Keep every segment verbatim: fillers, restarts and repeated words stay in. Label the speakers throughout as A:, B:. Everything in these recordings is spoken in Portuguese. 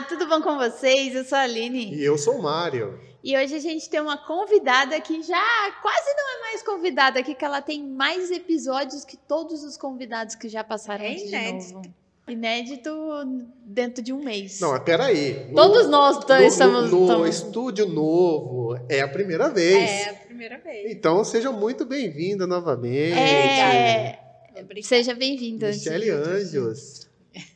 A: tudo bom com vocês? Eu sou a Aline.
B: E eu sou o Mário.
A: E hoje a gente tem uma convidada que já quase não é mais convidada aqui, que ela tem mais episódios que todos os convidados que já passaram
C: é
A: aqui
C: inédito.
A: de novo. Inédito dentro de um mês.
B: Não, mas peraí. No,
A: Todos nós
B: no,
A: estamos...
B: No, no
A: estamos...
B: estúdio novo, é a primeira vez.
C: É a primeira vez.
B: Então, seja muito bem-vinda novamente.
A: É...
C: Obrigada.
A: Seja bem-vinda.
B: Michele Anjos.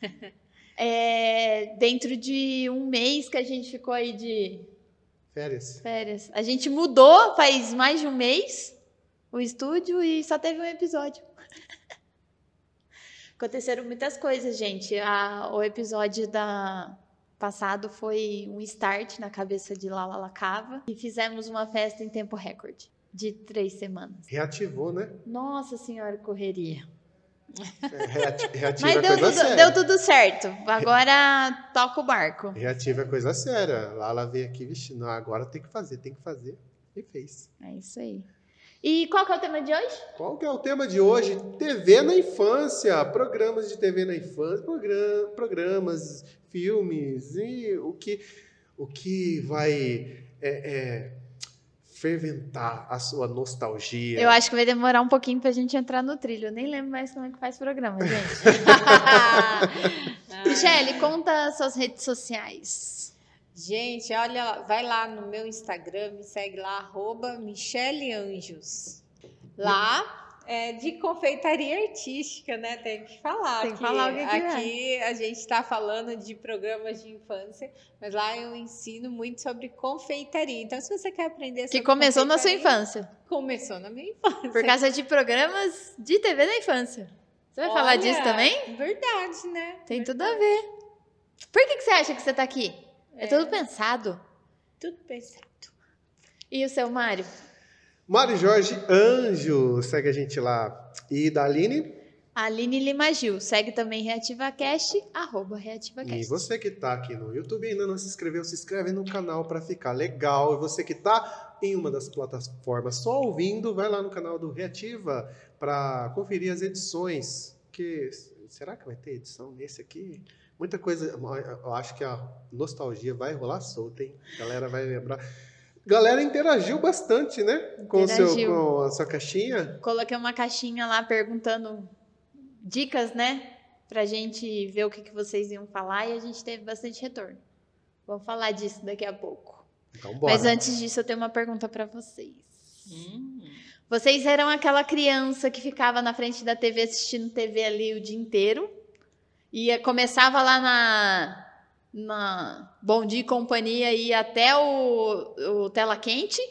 A: É... Dentro de um mês que a gente ficou aí de...
B: Férias.
A: Férias. A gente mudou faz mais de um mês o estúdio e só teve um episódio. Aconteceram muitas coisas, gente. A, o episódio da passado foi um start na cabeça de Lala Lacava e fizemos uma festa em tempo recorde de três semanas.
B: Reativou, né?
A: Nossa senhora, correria.
B: É, reati reativa
A: Mas
B: é
A: deu
B: coisa
A: tudo,
B: séria.
A: deu tudo certo. Agora toca o barco.
B: Reativa é coisa séria. Lala veio aqui, vixe, não, agora tem que fazer, tem que fazer. E fez.
A: É isso aí. E qual que é o tema de hoje?
B: Qual que é o tema de hoje? T V na infância, programas de T V na infância, program, programas, filmes e o que, o que vai é, é, ferventar a sua nostalgia.
A: Eu acho que vai demorar um pouquinho pra gente entrar no trilho. Eu nem lembro mais como é que faz programa, gente. Michele, conta suas redes sociais.
C: Gente, olha, vai lá no meu Instagram, me segue lá, arroba Michele Anjos. Lá é de confeitaria artística, né? Tem que falar.
A: Tem que
C: aqui,
A: falar o que que é.
C: Aqui a gente está falando de programas de infância, mas lá eu ensino muito sobre confeitaria. Então, se você quer aprender sobre
A: Que começou na sua
C: confeitaria,
A: infância.
C: Começou na minha infância.
A: Por causa de programas de T V da infância. Você vai falar
C: Olha,
A: disso também?
C: Verdade, né?
A: Tem
C: verdade.
A: tudo a ver. Por que, que você acha que você tá aqui? É, é tudo pensado.
C: Tudo pensado.
A: E o seu, Mário?
B: Mário Jorge Anjo, segue a gente lá. E da Aline?
A: Aline Lima Gil. Segue também ReativaCast, arroba ReativaCast.
B: E você que está aqui no YouTube e ainda não se inscreveu, se inscreve no canal para ficar legal. E você que está em uma das plataformas só ouvindo, vai lá no canal do Reativa para conferir as edições. Que, será que vai ter edição nesse aqui? Muita coisa, eu acho que a nostalgia vai rolar solta, hein? A galera vai lembrar. Galera interagiu bastante, né? Com, o seu, com a sua caixinha.
A: Coloquei uma caixinha lá perguntando dicas, né? Pra gente ver o que, que vocês iam falar e a gente teve bastante retorno. Vamos falar disso daqui a pouco.
B: Então, bora.
A: Mas antes disso, eu tenho uma pergunta pra vocês.
C: Hum.
A: Vocês eram aquela criança que ficava na frente da T V assistindo T V ali o dia inteiro? E começava lá na, na Bom Dia e Companhia e ia até o, o Tela Quente?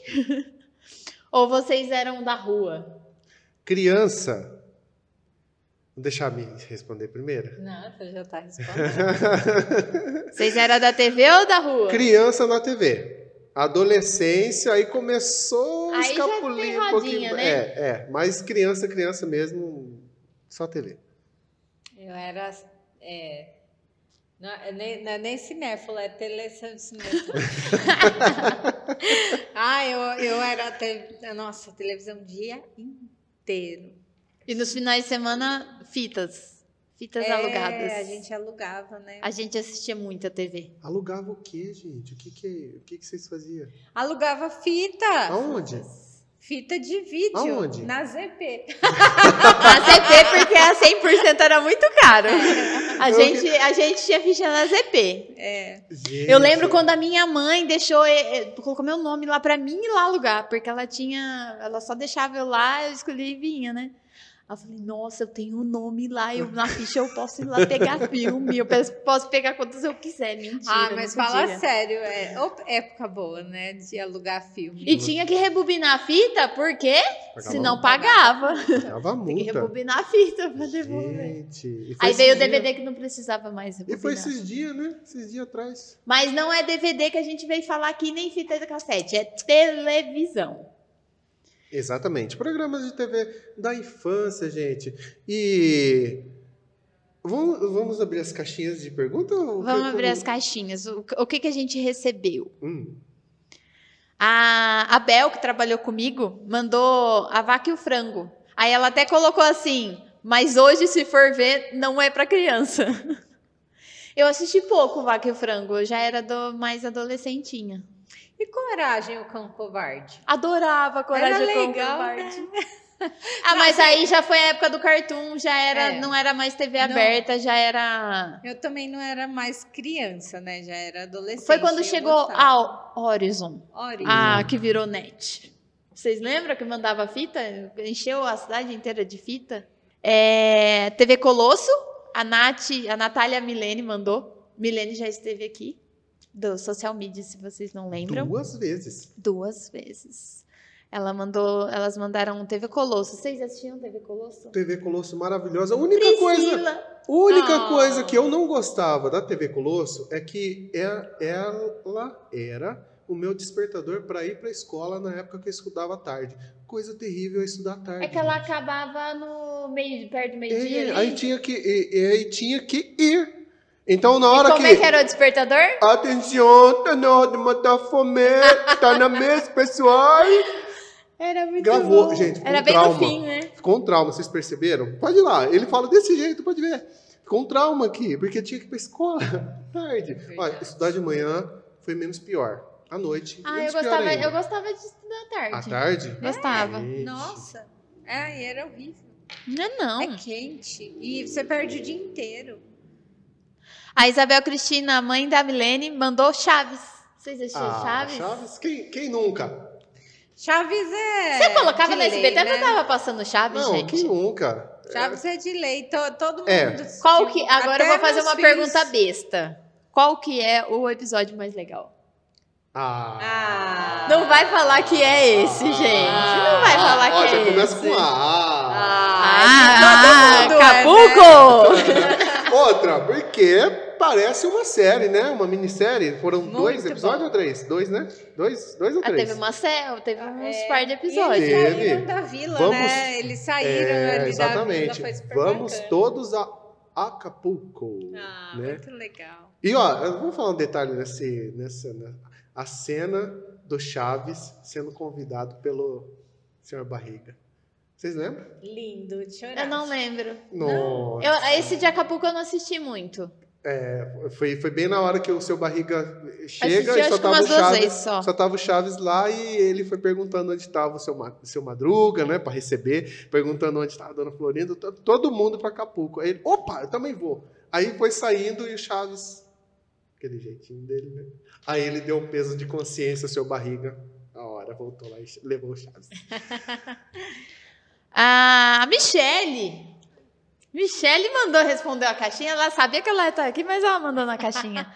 A: Ou vocês eram da rua?
B: Criança. Vou deixar me responder primeiro?
C: Não, você já está respondendo.
A: Vocês eram da T V ou da rua?
B: Criança na T V. Adolescência, aí começou a
A: aí
B: escapulir
A: já tem
B: um pouquinho.
A: rodinha, né?
B: É, é. Mas criança, criança mesmo, só T V.
C: Eu era... É, não, é nem, não é nem cinéfilo, é telecinéfilo. ah, eu, eu era... Te, nossa, televisão o dia inteiro.
A: E nos finais de semana, fitas. Fitas
C: é,
A: alugadas.
C: a gente alugava, né?
A: A gente assistia muita T V.
B: Alugava o quê, gente? O que que, o que, que vocês faziam?
C: Alugava fita.
B: Aonde?
C: Fita de vídeo.
B: Aonde?
C: Na Z P.
A: Na Z P, porque a cem por cento era muito caro. A gente, a gente tinha ficha na Z P.
C: É.
B: Gente.
A: Eu lembro quando a minha mãe deixou, colocou meu nome lá pra mim ir lá alugar, porque ela tinha, ela só deixava eu lá, eu escolhi e vinha, né? Aí eu falei, nossa, eu tenho um nome lá, eu, na ficha eu posso ir lá pegar filme, eu posso pegar quantos eu quiser, mentira.
C: Ah, mas
A: não
C: fala
A: podia.
C: sério, é ô, época boa, né, de alugar filme.
A: E tinha que rebobinar a fita, porque
B: Pagava
A: senão
B: multa.
A: pagava.
B: Pagava
A: Tem que
B: multa.
A: rebobinar a fita pra devolver.
B: Gente. E foi
A: Aí veio o
B: esses
A: D V D
B: dias-
A: que não precisava mais
B: E
A: rebobinar.
B: foi esses dias, né? Esses dias atrás.
A: Mas não é D V D que a gente veio falar aqui, nem fita de cassete, é televisão.
B: Exatamente. Programas de T V da infância, gente. E vamos, vamos abrir as caixinhas de pergunta? ou
A: Vamos
B: que-
A: abrir
B: como-
A: as caixinhas. O, o que, que a gente recebeu?
B: Hum.
A: A, a Bel, que trabalhou comigo, mandou a vaca e o frango. Aí ela até colocou assim, mas hoje, se for ver, não é para criança. Eu assisti pouco Vaca e o Frango, eu já era do, mais adolescentinha.
C: E Coragem, o Cão Covarde?
A: Adorava Coragem
C: Era
A: o Cão
C: legal,
A: Covarde.
C: né?
A: Ah, mas aí já foi a época do Cartoon, já era,
C: É.
A: não era mais T V
C: Não.
A: aberta, já era...
C: Eu também não era mais criança, né? Já era adolescente.
A: Foi quando
C: eu
A: chegou
C: gostava.
A: a Horizon,
C: Origem.
A: a que virou net. Vocês lembram que mandava fita? Encheu a cidade inteira de fita? É, T V Colosso, a Nath, a Natália Milene mandou. Milene já esteve aqui, do Social Media, se vocês não lembram.
B: Duas vezes.
A: Duas vezes. Ela mandou, elas mandaram um T V Colosso. Vocês assistiam T V Colosso?
B: T V Colosso maravilhosa. A única coisa,
A: Priscila.
B: única
C: Ah.
B: coisa que eu não gostava da T V Colosso é que é- ela era o meu despertador para ir para a escola na época que eu estudava à tarde. Coisa terrível é estudar à tarde.
A: É que ela
B: gente.
A: acabava no meio, perto do meio-dia
B: É,
A: ali.
B: aí tinha que e- e aí tinha que ir. Então na
A: E
B: hora
A: como
B: que
A: é que era o despertador?
B: atenção, tá na hora de matar fome, tá na mesa, pessoal.
A: Era muito
B: Gravou,
A: bom.
B: gente, ficou
A: Era
B: um
A: bem
B: trauma.
A: no fim, né?
B: Ficou um trauma, vocês perceberam? Pode ir lá, ele fala desse jeito, pode ver. Ficou um trauma aqui, porque tinha que ir pra escola tarde. Olha, estudar de manhã foi menos pior. À noite,
A: Ah, eu
B: menos pior
A: gostava,
B: ainda.
A: eu gostava de estudar à tarde.
B: À tarde?
A: Gostava.
B: Gente.
C: Nossa. É, era horrível.
A: Não é não.
C: É quente. E você perde o dia inteiro.
A: A Isabel Cristina, a mãe da Milene, mandou Chaves. Vocês assistiam
B: Ah,
A: Chaves?
B: Chaves? Quem, quem nunca?
C: Chaves é.
A: Você colocava
C: de
A: no S B T,
C: lei,
A: não
C: né?
A: tava passando Chaves,
B: Não,
A: gente?
B: quem nunca?
C: Chaves é de lei. To- todo mundo.
B: É.
C: assistiu.
A: Qual que... Agora eu
C: Até
A: vou fazer
C: meus
A: uma
C: filhos.
A: pergunta besta. Qual que é o episódio mais legal?
B: Ah.
C: Ah.
A: Não vai falar que é esse, gente. Não vai falar que
B: Ó,
A: é
B: já
A: esse.
B: começa com A.
A: Ah,
C: de todo mundo, é,
A: Acapulco!
B: Outra, porque parece uma série, né? Uma minissérie. Foram
C: Muito
B: dois episódios
C: bom.
B: ou três? Dois, né? Dois, dois ou
A: Ah,
B: três?
A: teve uma céu, teve uns
C: É,
A: par de
C: E
A: episódios.
C: eles
B: Teve.
C: saíram da vila,
B: Vamos-
C: né? Eles saíram
B: É,
C: ali
B: exatamente.
C: da vila, foi super
B: Vamos
C: bacana.
B: todos a Acapulco.
C: Ah,
B: né?
C: muito legal.
B: E ó, eu vou falar um detalhe nesse, nessa, né? A cena do Chaves sendo convidado pelo senhor Barriga. Vocês lembram?
C: Lindo de chorar.
A: Eu não lembro.
B: Nossa.
A: Eu, esse de Acapulco eu não assisti muito.
B: Foi, foi bem na hora que o seu Barriga chega
A: Assisti
B: e só
A: acho que
B: tava,
A: umas
B: o
A: duas
B: Chaves,
A: vezes só.
B: só tava o Chaves lá e ele foi perguntando onde estava o seu, Ma- o seu Madruga, né, para receber, perguntando onde estava a Dona Florinda, to- todo mundo para Acapulco. Aí ele, opa, eu também vou. Aí foi saindo e o Chaves, aquele jeitinho dele, né? Aí ele deu um peso de consciência ao seu Barriga. A hora, voltou lá e levou o Chaves.
A: A Michele. Michele mandou responder a caixinha. Ela sabia que ela ia estar aqui, mas ela mandou na caixinha.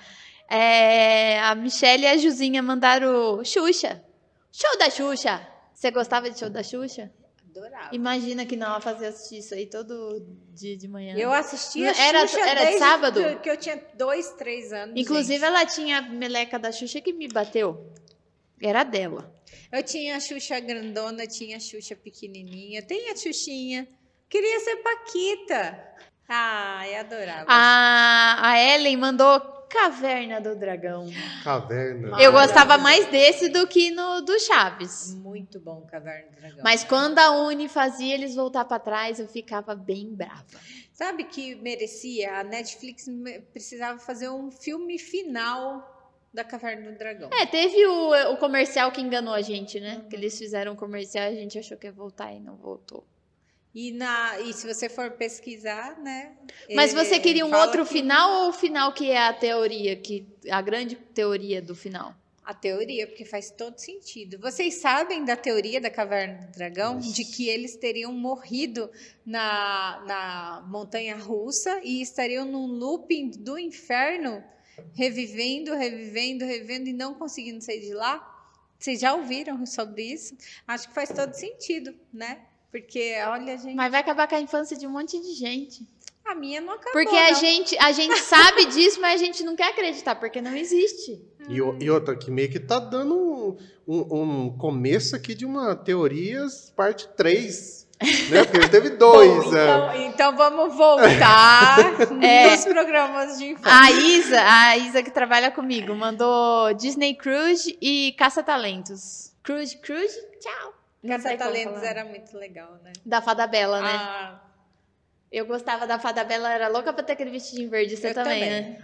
A: É, a Michele e a Juzinha mandaram Xuxa. Show da Xuxa. Você gostava de show da Xuxa?
C: Adorava.
A: Imagina que não, ela fazia assistir isso aí todo dia de manhã.
C: Eu assistia
A: Era-
C: Xuxa
A: era de
C: desde
A: sábado?
C: que- que eu tinha dois, três anos.
A: Inclusive,
C: gente.
A: ela tinha a meleca da Xuxa que me bateu. Era dela.
C: Eu tinha a Xuxa grandona, tinha a Xuxa pequenininha, tem a Xuxinha. Queria ser Paquita. Ai, adorava.
A: A, a Ellen mandou Caverna do Dragão.
B: Caverna.
A: Eu gostava mais desse do que no do Chaves.
C: Muito bom, Caverna do Dragão.
A: Mas quando a Uni fazia eles voltar pra trás, eu ficava bem brava.
C: Sabe que merecia? A Netflix me- precisava fazer um filme final da Caverna do Dragão.
A: É, teve o, o comercial que enganou a gente, né? Que eles fizeram um comercial e a gente achou que ia voltar e não voltou.
C: E, na, e se você for pesquisar, né?
A: Mas
C: ele
A: você queria um
C: fala
A: outro
C: que-
A: final ou o final que é a teoria, que a grande teoria do final?
C: A teoria, porque faz todo sentido. Vocês sabem da teoria da Caverna do Dragão?
B: Nossa.
C: De que eles teriam morrido na, na montanha russa e estariam num looping do inferno, revivendo, revivendo, revivendo e não conseguindo sair de lá? Vocês já ouviram sobre isso? Acho que faz todo sentido, né? Porque, olha, gente,
A: Mas vai acabar com a infância de um monte de gente.
C: a minha não acabou,
A: Porque a
C: não.
A: gente, a gente sabe disso, mas a gente não quer acreditar, porque não existe.
B: E, o- e outra, que meio que tá dando um, um- um começo aqui de uma teorias parte três, né? Porque teve dois.
C: Bom,
B: é.
C: então, então vamos voltar
A: É.
C: nos programas de infância.
A: A Isa, a Isa que trabalha comigo, mandou Disney Cruise e Caça-Talentos. Cruise, Cruise, tchau. Não sei como
C: Caça-talentos
A: falar.
C: era muito legal, né?
A: Da Fada Bela, né?
C: Ah,
A: Eu gostava da Fada Bela, era louca pra ter aquele vestidinho verde. Você
C: Eu
A: também,
C: também.
A: né?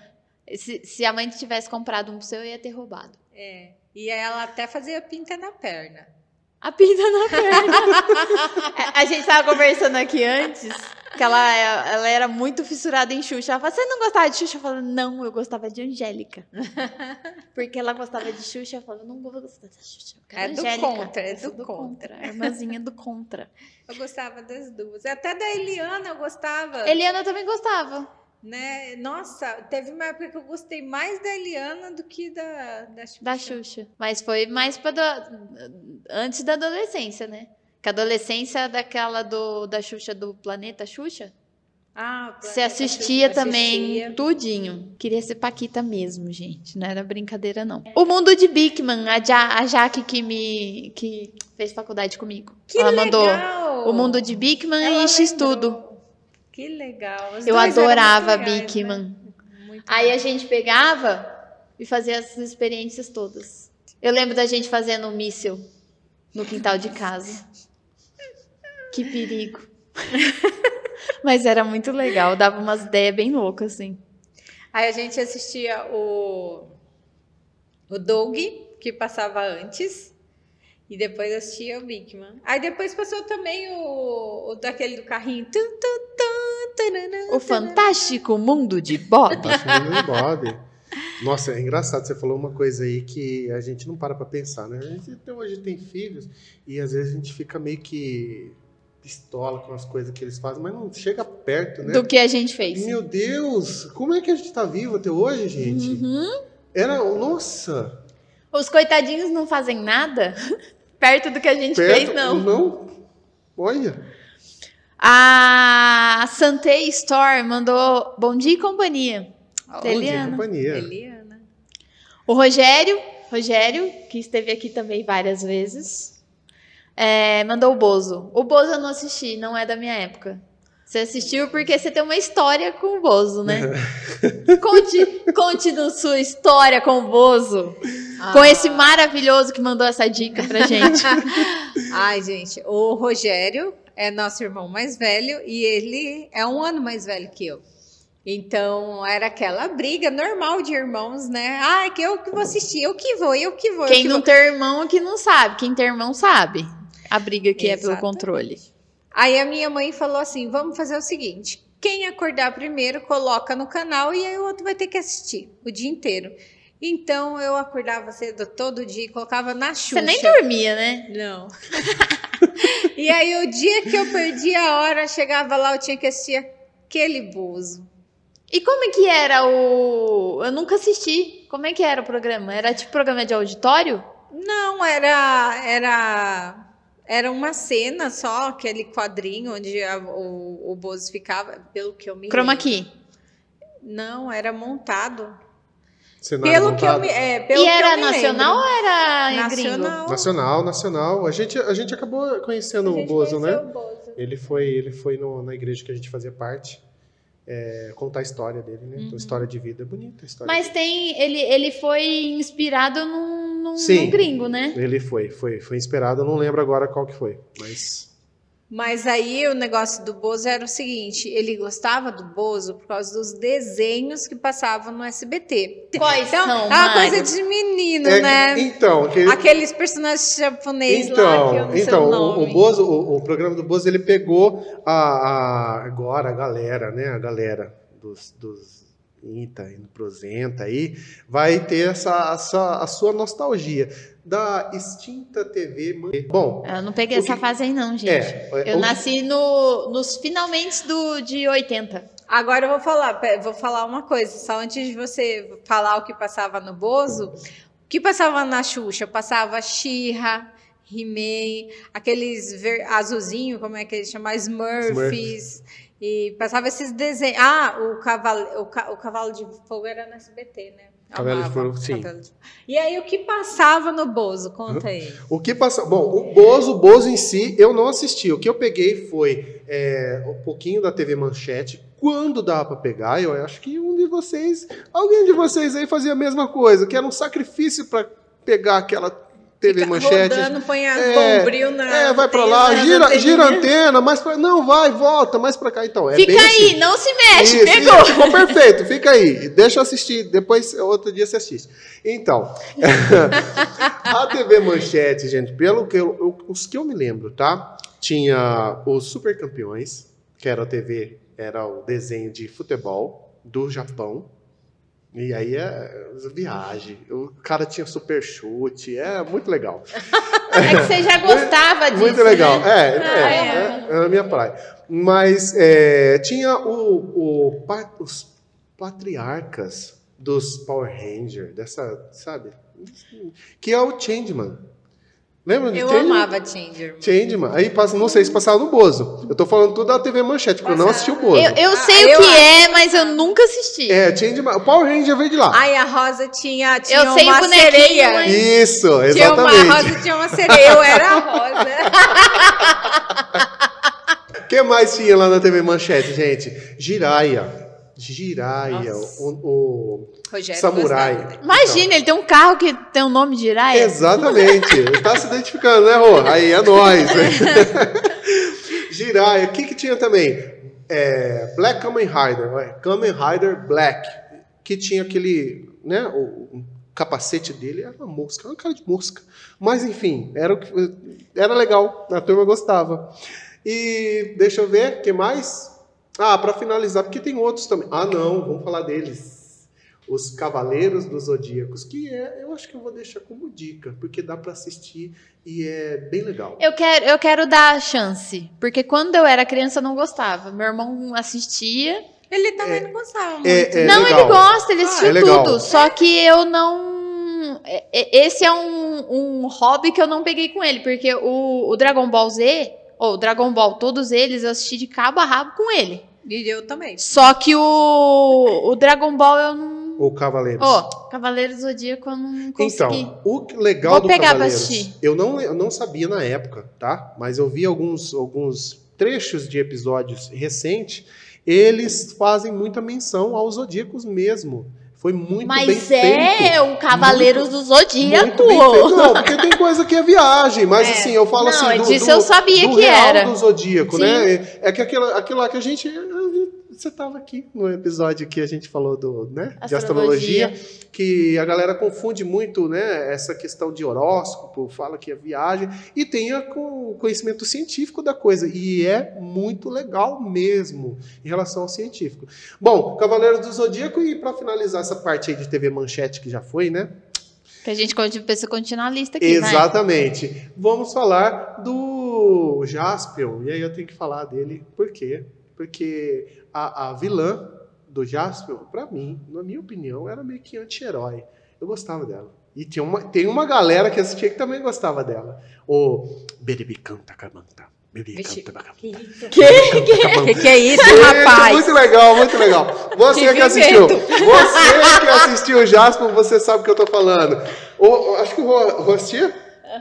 A: Se, se a mãe tivesse comprado um pro seu, eu ia ter roubado.
C: É. E ela até fazia pinta na perna.
A: A pinta na perna. A gente tava conversando aqui antes, que ela, ela era muito fissurada em Xuxa. Ela falou, você não gostava de Xuxa? Eu falei, não, eu gostava de Angélica. Porque ela gostava de Xuxa, eu falei, não vou gostar de Xuxa. Eu quero
C: É do
A: Angélica.
C: contra, é do
A: do
C: contra.
A: A irmãzinha do contra.
C: Eu gostava das duas. Até da Eliana eu gostava.
A: Eliana também gostava.
C: Né? Nossa, teve uma época que eu gostei mais da Eliana do que da, da Xuxa.
A: Da Xuxa. Mas foi mais pra do... antes da adolescência, né? Que a adolescência é daquela do, da Xuxa, do Planeta Xuxa.
C: Ah, o
A: Você
C: Planeta
A: assistia
C: Xuxa,
A: também
C: assistia.
A: tudinho. Queria ser Paquita mesmo, gente. Não era brincadeira, não. O Mundo de Bigman, a, ja, a Jaque que me que fez faculdade comigo.
C: Que
A: Ela
C: legal!
A: mandou O Mundo de Bigman
C: Ela
A: e X
C: lembrou.
A: Tudo.
C: Que legal. Os
A: Eu
C: dois eram
A: adorava
C: muito legais,
A: Bigman.
C: né? Muito
A: Aí
C: legal.
A: a gente pegava e fazia essas experiências todas. Eu lembro da gente fazendo um míssil no quintal de casa. Que perigo. Mas era muito legal, dava umas ideias bem loucas, assim.
C: Aí a gente assistia o, o Doug, que passava antes, e depois assistia o Bigman. Aí depois passou também o, o daquele do carrinho. Tum, tum, tum, tarana,
A: O Fantástico Mundo de Bob.
B: Fantástico Mundo de Bob. Nossa, é engraçado, você falou uma coisa aí que a gente não para pra pensar, né? A gente até hoje tem filhos e às vezes a gente fica meio que pistola com as coisas que eles fazem, mas não chega perto, né?
A: Do que a gente fez.
B: Meu Deus, como é que a gente tá vivo até hoje, gente?
A: Uhum.
B: Era, nossa,
A: Os coitadinhos não fazem nada perto do que a gente
B: perto,
A: fez, não.
B: não. Olha,
A: A Santei Store mandou Bom Dia e Companhia.
C: Ó,
A: Da
B: bom dia,
A: Eliana.
B: companhia.
C: Eliana.
A: O Rogério, Rogério, que esteve aqui também várias vezes, é, mandou o Bozo. O Bozo eu não assisti, não é da minha época. Você assistiu porque você tem uma história com o Bozo, né? Conte, conte na sua história com o Bozo. Com
C: Ah.
A: esse maravilhoso que mandou essa dica pra gente.
C: Ai, gente, o Rogério é nosso irmão mais velho e ele é um ano mais velho que eu. Então, era aquela briga normal de irmãos, né? Ah, que eu que vou assistir, eu que vou, eu que vou. eu
A: Quem
C: que
A: não
C: vou.
A: tem irmão é que não sabe. Quem tem irmão sabe a briga que é pelo
C: Exatamente.
A: controle.
C: Aí a minha mãe falou assim, vamos fazer o seguinte, quem acordar primeiro, coloca no canal e aí o outro vai ter que assistir o dia inteiro. Então, eu acordava cedo todo dia e colocava na Xuxa.
A: Você nem dormia, né?
C: Não. E aí, o dia que eu perdi a hora, chegava lá, eu tinha que assistir aquele Bozo.
A: E como é que era o... Eu nunca assisti. Como é que era o programa? Era tipo programa de auditório?
C: Não, era, era, era uma cena só, aquele quadrinho onde a- o, o Bozo ficava, pelo que eu me
A: Chroma
C: lembro.
A: key.
C: Não, era montado.
B: Cenário
C: Pelo que, eu
B: montado.
C: me, é, pelo
A: E
C: que eu
A: era
C: me
A: nacional
C: lembro.
A: ou era gringo?
C: Nacional.
B: Nacional, nacional. A gente, a gente acabou conhecendo
C: A
B: o
C: gente
B: Bozo, né?
C: conheceu o Bozo.
B: Ele foi, ele foi no- na igreja que a gente fazia parte, é, contar a história dele, né?
C: Uhum.
B: A história de vida é bonita. A história
A: Mas tem... Ele, ele foi inspirado num, num,
B: Sim.
A: num gringo, né?
B: Ele foi, foi, foi inspirado. Eu não lembro agora qual que foi, mas
C: Mas aí o negócio do Bozo era o seguinte, ele gostava do Bozo por causa dos desenhos que passavam no S B T.
A: Quais
C: Então,
A: são,
C: é uma
A: Mari?
C: coisa de menino,
B: É,
C: né?
B: então, aquele,
C: Aqueles personagens japoneses lá, que eu
B: então,
C: não sei
B: então
C: o
B: o,
C: nome.
B: o Bozo, o, o programa do Bozo, ele pegou a, a- agora a galera, né? A galera dos, dos Inta, indo pro Zenta aí, vai ter essa, essa a sua nostalgia da extinta T V. Man- Bom,
A: Eu não peguei
B: O
A: essa
B: que-
A: fase aí não, gente.
B: é,
A: Eu
B: o-
A: nasci no, nos finalmente do, de oitenta.
C: Agora eu vou falar, pe- vou falar uma coisa, só antes de você falar o que passava no Bozo, o que passava na Xuxa? Passava She-Ra, He-Man, aqueles ver, azulzinho, como é que eles chamam? Smurfs. E passava esses desenhos. Ah, o cavalo, o, ca- o cavalo de fogo era no S B T, né?
B: Cavalo de
C: Amava
B: Fogo, sim.
C: Cavalo de- E aí, o que passava no Bozo? Conta aí.
B: o que passa. Bom, o Bozo, o Bozo em si, eu não assisti. O que eu peguei foi é, um pouquinho da T V Manchete. Quando dava pra pegar, eu acho que um de vocês, alguém de vocês aí fazia a mesma coisa, que era um sacrifício pra pegar aquela T V
C: Fica
B: Manchete.
C: rodando, põe a
B: É,
C: bombril na
B: É, vai pra
C: antena,
B: lá,
C: na
B: gira,
C: anteninha.
B: gira a antena, mais pra... Não, vai, volta, mais pra cá. Então, é
A: Fica
B: bem
A: aí,
B: assim.
A: não se mexe,
B: Isso,
A: pegou.
B: isso, ficou perfeito, fica aí. Deixa eu assistir, depois, outro dia você assiste. Então, a T V Manchete, gente, pelo que eu, eu- os que eu me lembro, tá? Tinha os Super Campeões, que era a T V, era o desenho de futebol do Japão. E aí é viagem. O cara tinha super chute, é muito legal.
A: É que você já gostava disso,
B: Muito legal.
A: né?
B: É, é,
A: Ah,
B: é, é a minha praia. Mas é, tinha o, o pa- os patriarcas dos Power Rangers, dessa, sabe? Que é o Changeman. Lembra de
C: Eu
B: Changeman?
C: amava Changeman.
B: Changeman. Aí passa, não sei se passava no Bozo. Eu tô falando tudo da T V Manchete, porque eu não assisti o Bozo.
A: Eu, eu
C: Ah,
A: sei
C: eu
A: o que
C: acho-
A: é, mas eu nunca assisti.
B: É, Changeman. O Power Ranger veio de lá.
C: Ai, a Rosa tinha, tinha
A: Eu sei o
C: uma
A: bonequinho,
C: sereia.
A: mas-
B: Isso,
C: Tinha uma, a
B: exatamente.
C: Rosa tinha uma sereia, eu era a Rosa.
B: O que mais tinha lá na T V Manchete, gente? Jiraiya. Jiraiya,
C: Nossa.
B: o, o
C: Rogério
B: samurai.
C: gostava dele.
A: Imagina, ele tem um carro que tem o nome de
B: Então,
A: Jiraiya.
B: exatamente. Tá se identificando, né, Rô? Aí é nóis. Jiraiya. O que que tinha também? É, Black Kamen Rider. Ué, Kamen Rider Black. Que tinha aquele, né, o, o capacete dele era uma mosca, era uma cara de mosca. Mas, enfim, era, o que, era legal. A turma gostava. E deixa eu ver, o que mais? Ah, para finalizar, porque tem outros também. Ah, não, vamos falar deles. Os Cavaleiros dos Zodíacos, que é, eu acho que eu vou deixar como dica, porque dá para assistir e é bem legal.
A: Eu quero, eu quero dar a chance, porque quando eu era criança eu não gostava. Meu irmão assistia.
C: Ele também não gostava muito.
B: É, é
A: não,
B: legal.
A: ele gosta, ele assistiu
B: é legal.
A: tudo. Só que eu não. é- é- Esse é um, um hobby que eu não peguei com ele, porque o, o Dragon Ball Z, ou Dragon Ball, todos eles, eu assisti de cabo a rabo com ele.
C: E eu também.
A: Só que o, o Dragon Ball eu não.
B: O Cavaleiros.
A: Ó, Cavaleiros do Zodíaco eu não consegui.
B: Então, o que legal
A: Vou
B: do
A: pegar pra
B: Cavaleiros,
A: assistir.
B: eu não, eu não sabia na época, tá? Mas eu vi alguns, alguns trechos de episódios recentes, eles fazem muita menção aos Zodíacos mesmo. Foi muito bem
A: Mas
B: feito.
A: é o Cavaleiros do Zodíaco.
B: Muito bem feito. Não, porque tem coisa que é viagem, mas
C: É.
B: assim, eu falo
A: Não,
B: assim, do,
A: disso
B: do,
A: eu sabia
B: do
A: que
B: real
A: era.
B: do Zodíaco,
A: Sim.
B: né? É que aquilo, aquilo lá que a gente... Você estava aqui no episódio que a gente falou do, né, de
A: Astrologia.
B: astrologia, que a galera confunde muito, né, essa questão de horóscopo, fala que é viagem, e tem a- o conhecimento científico da coisa, e é muito legal mesmo em relação ao científico. Bom, Cavaleiros do Zodíaco, e para finalizar essa parte aí de T V Manchete que já foi, né?
A: Que a gente precisa continuar a lista aqui, vai.
B: Exatamente. Vamos falar do Jaspion. E aí eu tenho que falar dele. Por quê? Porque a, a vilã do Jaspion, pra mim, na minha opinião, era meio que anti-herói. Eu gostava dela. E tinha uma, tem uma galera que assistia que também gostava dela. O Beribicanta Camanta.
C: Vixe,
B: Beribicanta Camanta.
C: que isso?
B: Que?
C: Que que é isso,
B: Gente,
C: rapaz?
B: muito legal, muito legal. Você
C: Que
B: que assistiu,
C: pimento.
B: você que assistiu o Jaspion, você sabe o que eu tô falando. O, acho que o Rô, Rô assistia?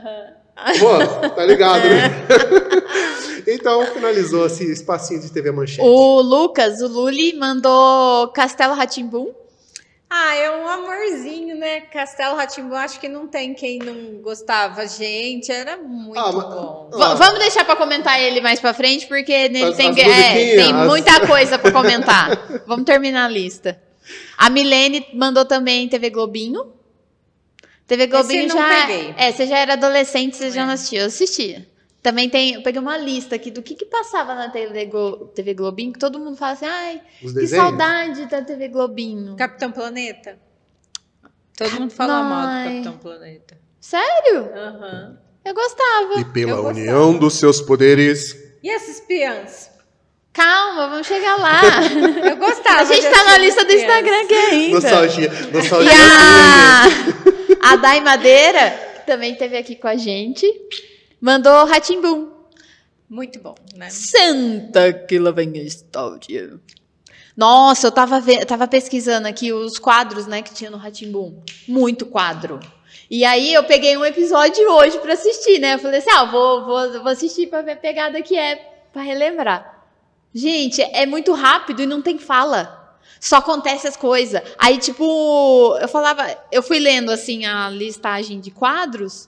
B: Rô, tá ligado, né? Então, finalizou esse espacinho de T V Manchete.
A: O Lucas, o Luli, mandou Castelo Rá-Tim-Bum.
C: Ah, é um amorzinho, né? Castelo Rá-Tim-Bum, acho que não tem quem não gostava. Gente, era muito
B: Ah, mas-
C: bom.
B: Ah.
A: V- Vamos deixar pra comentar ele mais pra frente, porque nele
B: As-
A: tem,
B: as
A: é,
B: musiquinhas,
A: tem
B: as-
A: muita coisa pra comentar. Vamos terminar a lista. A Milene mandou também T V Globinho. T V Globinho
C: não
A: já.
C: peguei.
A: É, você já era adolescente, você já
C: É.
A: não assistia. Eu assistia. Também tem. Eu peguei uma lista aqui do que, que passava na T V, Glo- T V Globinho, que todo mundo fala assim, ai,
B: Os
A: que
B: desenhos?
A: saudade da T V Globinho.
C: Capitão Planeta? Todo mundo fala mal do
A: Ai.
C: Capitão Planeta.
A: Sério?
C: Aham.
A: Eu gostava.
B: E pela
C: Eu gostava.
B: união dos seus poderes.
C: E essas espiãs?
A: Calma, vamos chegar lá.
C: Eu gostava.
A: A gente
C: de
A: tá na
C: assistir
A: lista do
C: espiãs.
A: Instagram aqui ainda.
B: Nostalgia.
A: E
B: Nostalgia.
A: a, a Dai Madeira, que também esteve aqui com a gente, mandou Rá-Tim-Bum.
C: Muito bom, né?
A: Senta que lá vem a história. Nossa, eu tava, ve- eu tava pesquisando aqui os quadros, né, que tinha no Rá-Tim-Bum. Muito quadro. E aí eu peguei um episódio hoje pra assistir, né? Eu falei assim, ah, vou, vou, vou assistir pra ver a pegada que é, pra relembrar. Gente, é muito rápido e não tem fala. Só acontece as coisas. Aí, tipo, eu falava, eu fui lendo, assim, a listagem de quadros.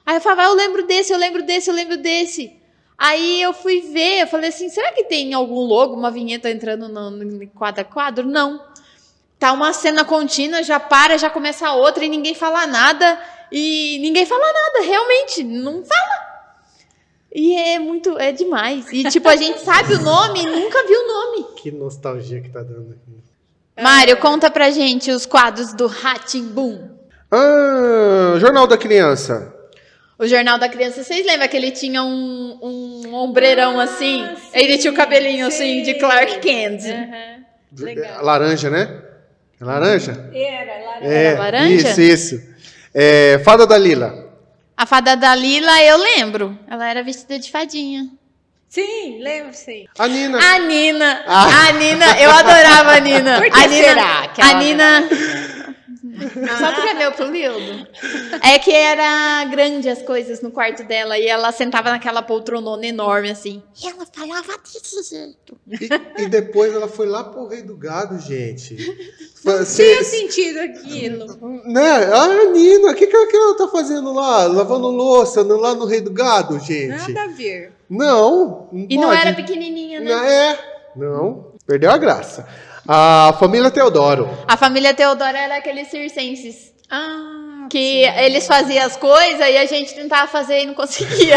A: Aí eu falava, eu lembro desse, eu lembro desse, eu lembro desse. Aí eu fui ver, eu falei assim, será que tem algum logo, uma vinheta entrando no, no quadro a quadro? Não. Tá uma cena contínua, já para, já começa a outra e ninguém fala nada. E ninguém fala nada, realmente, não fala. E é muito, é demais. E tipo, a gente sabe o nome e nunca viu o nome.
B: Que nostalgia que tá dando aqui.
A: Mário, conta pra gente os quadros do Rá-Tim-Bum.
B: Ah, Jornal da Criança.
A: O Jornal da Criança, vocês lembram que ele tinha um, um ombreirão assim?
C: Ah, sim,
A: ele tinha o cabelinho
C: sim.
A: assim de Clark Kent.
C: Uhum. Legal.
B: Laranja, né? É laranja?
C: Era, laranja.
B: É,
A: Era laranja?
B: Isso, isso. É, Fada da Lila.
A: A fada da Lila, eu lembro. Ela era vestida de fadinha.
C: Sim, lembro, sim.
B: A Nina.
A: A Nina.
B: Ah.
A: A Nina, eu adorava a Nina.
C: Por que
A: a Nina,
C: será que ela
A: a Nina... Só porque é meu período. É que era grande as coisas no quarto dela e ela sentava naquela poltronona enorme assim. E ela falava desse jeito.
B: E, e depois ela foi lá pro Rei do Gado, gente.
C: Não
B: Cê-
C: tinha sentido aquilo.
B: Né? A Nina, o que, que ela- que ela tá fazendo lá? Lavando louça no- lá no Rei do Gado, gente?
C: Nada a ver.
B: Não, não
A: E não
B: pode.
A: era pequenininha, né?
B: Não, é. Não, perdeu a graça. A família Teodoro.
A: A família Teodora era aqueles circenses.
C: Ah,
A: Que eles faziam as coisas e a gente tentava fazer e não conseguia.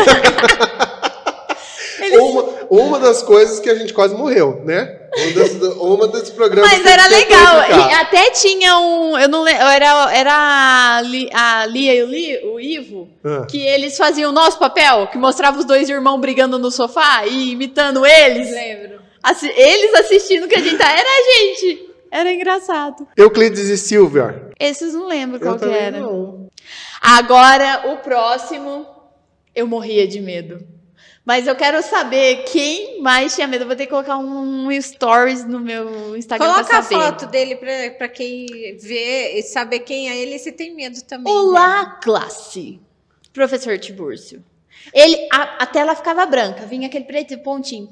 A: Eles-
B: Uma, uma das coisas que a gente quase morreu, né? Uma, das, uma dos programas
A: Mas
B: que
A: era
B: a gente tentou
A: legal.
B: explicar.
A: E até tinha um. Eu não lembro. Era, era a, Li- a Lia e o, Li, o Ivo.
B: Ah.
A: Que eles faziam o nosso papel. Que mostrava os dois irmãos brigando no sofá e imitando eles.
C: lembro.
A: Assi- eles assistindo que a gente tá. Era a gente. Era engraçado.
B: Euclides e Silvia.
A: Esses não lembro qual
B: Eu
A: que
B: também
A: era.
B: não.
A: Agora, o próximo, eu morria de medo. Mas eu quero saber quem mais tinha medo. Eu vou ter que colocar um stories no meu Instagram
C: Coloca
A: pra
C: a
A: saber.
C: foto dele pra, pra quem vê e saber quem é ele e se tem medo também.
A: Olá, classe. Professor Tibúrcio. Ele, a, a tela ficava branca, vinha aquele preto pontinho.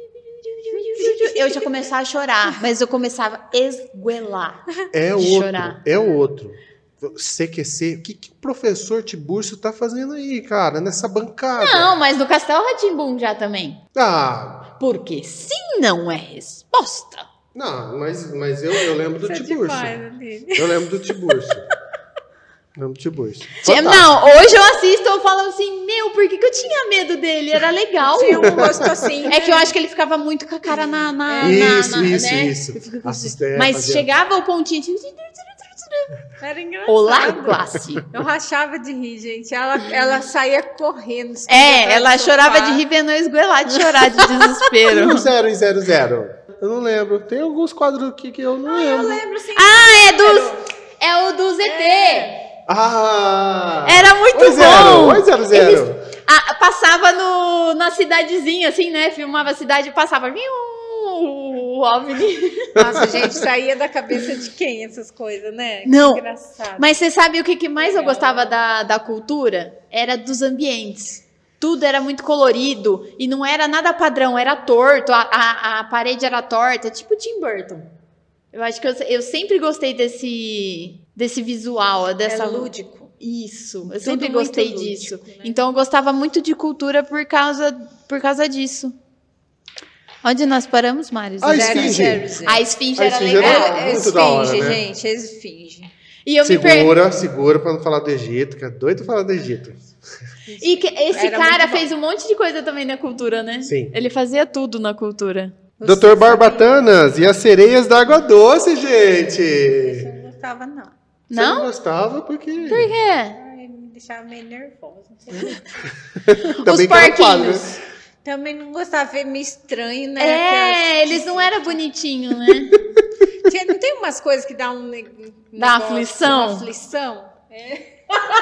A: Eu já começava a chorar, mas eu começava a esguelar.
B: É
A: De
B: outro.
A: chorar.
B: É outro. C Q C. O que, que o professor Tibúrcio tá fazendo aí, cara, nessa bancada?
A: Não, mas no Castelo Rá-Tim-Bum já também.
B: Ah,
A: Porque sim não é resposta.
B: não, mas, mas eu, eu lembro do
C: Isso é
B: Tibúrcio.
C: demais, Aline.
B: Eu lembro do Tibúrcio. lembro do Tibúrcio.
A: Tinha-
B: Fantástico.
A: Não, hoje eu assisto e eu falo assim, meu, por que, que eu tinha medo dele? Era legal.
C: Tinha um gosto assim.
A: É que eu acho que ele ficava muito com a cara na... na, na-
B: Isso,
A: na-
B: isso,
A: né?
B: isso.
A: Eu fico com-
B: Assustei,
A: Mas
B: fazia-
A: chegava o pontinho...
C: Era engraçado.
A: Olá, classe.
C: Eu rachava de rir, gente. Ela, ela saía correndo.
A: É, ela chorava de rir vendo eu esgoelar de chorar de
B: E
A: desespero.
B: o zero e zero zero? Eu não lembro. Tem alguns quadros aqui que eu não
C: Eu
B: lembro.
C: lembro, sim.
A: Ah, é dos... É o do Z T.
B: Ah!
A: Era muito
B: Oi, zero.
A: bom.
B: Oi, zero, zero.
A: Eles- ah, passava no, na cidadezinha, assim, né? Filmava a cidade e passava... viu, O OVNI.
C: Nossa, gente, saía da cabeça de quem essas coisas, né? Que
A: Não.
C: engraçado.
A: Mas você sabe o que, que mais eu gostava da, da cultura? Era dos ambientes. Tudo era muito colorido e não era nada padrão, era torto, a, a, a parede era torta, tipo Tim Burton. Eu acho que eu, eu sempre gostei desse, desse visual, dessa...
C: É lúdico.
A: Isso, eu
C: Tudo
A: sempre
C: muito
A: gostei
C: lúdico,
A: disso.
C: né?
A: Então eu gostava muito de cultura por causa, por causa disso. Onde nós paramos, Mário?
B: A
C: Zero,
B: esfinge.
C: zero, zero.
A: A esfinge
B: A
A: era
B: esfinge
A: legal.
B: era-
C: É, é
B: muito da hora,
C: esfinge,
B: né?
C: gente, é esfinge.
A: E eu me per...
B: Segura, segura pra não falar do Egito, que é doido falar do Egito.
A: E que esse
C: Era
A: cara
C: muito bom.
A: fez um monte de coisa também na cultura, né?
B: Sim.
A: Ele fazia tudo na cultura.
B: doutor Barbatanas e as sereias da água doce,
C: Esse
B: gente.
C: eu não gostava, não.
B: Você não
A: Não?
B: gostava porque...
A: Por quê?
C: Ai, me deixava meio nervosa.
B: Também
A: Os
B: que era um quadro,
A: porquinhos.
B: né?
C: Também não gostava, ver meio estranho, né?
A: É,
C: Aquelas-
A: eles não eram bonitinhos, né?
C: Tinha- Não tem umas coisas que dá um, ne- um
A: Dá
C: negócio,
A: aflição?
C: Uma aflição? É.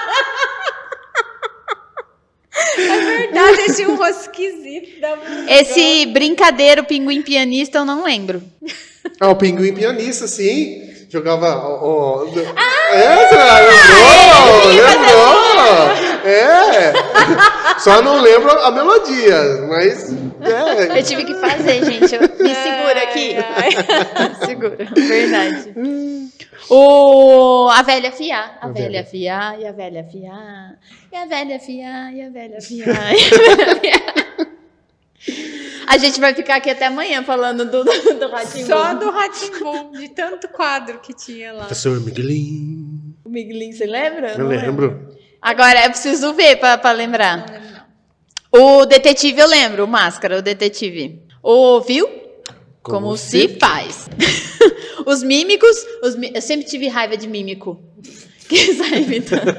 C: É verdade, eu tinha um rosto esquisito. dava um
A: Esse brincadeiro pinguim pianista eu não lembro.
B: Ah, o pinguim pianista, sim. Jogava. Ó, ó,
A: Ah!
B: é, você lembrou? Lembrou? É. Só não lembro a melodia, mas. É.
A: Eu tive que fazer, gente. Eu- Me segura aqui.
C: Ai, ai.
A: Segura, verdade. O, a velha fiar. A,
B: A
A: velha,
B: velha.
A: fiar, e a velha fiar. E a velha fiar, e a velha fiar. E a velha fiar. A gente vai ficar aqui até amanhã falando do, do, do Rá-Tim-Bum.
C: Só do Rá-Tim-Bum, de tanto quadro que tinha lá.
B: Professor Miguelinho.
A: O Miguelinho, você lembra?
B: Eu
A: Não
B: lembro.
A: Agora, eu preciso ver pra, pra lembrar.
C: Não lembro, não.
A: O detetive eu lembro, o Máscara, o detetive. O viu? Como,
B: Como
A: se
B: se-
A: faz. Os mímicos, os mi- eu sempre tive raiva de mímico. Que sai imitando.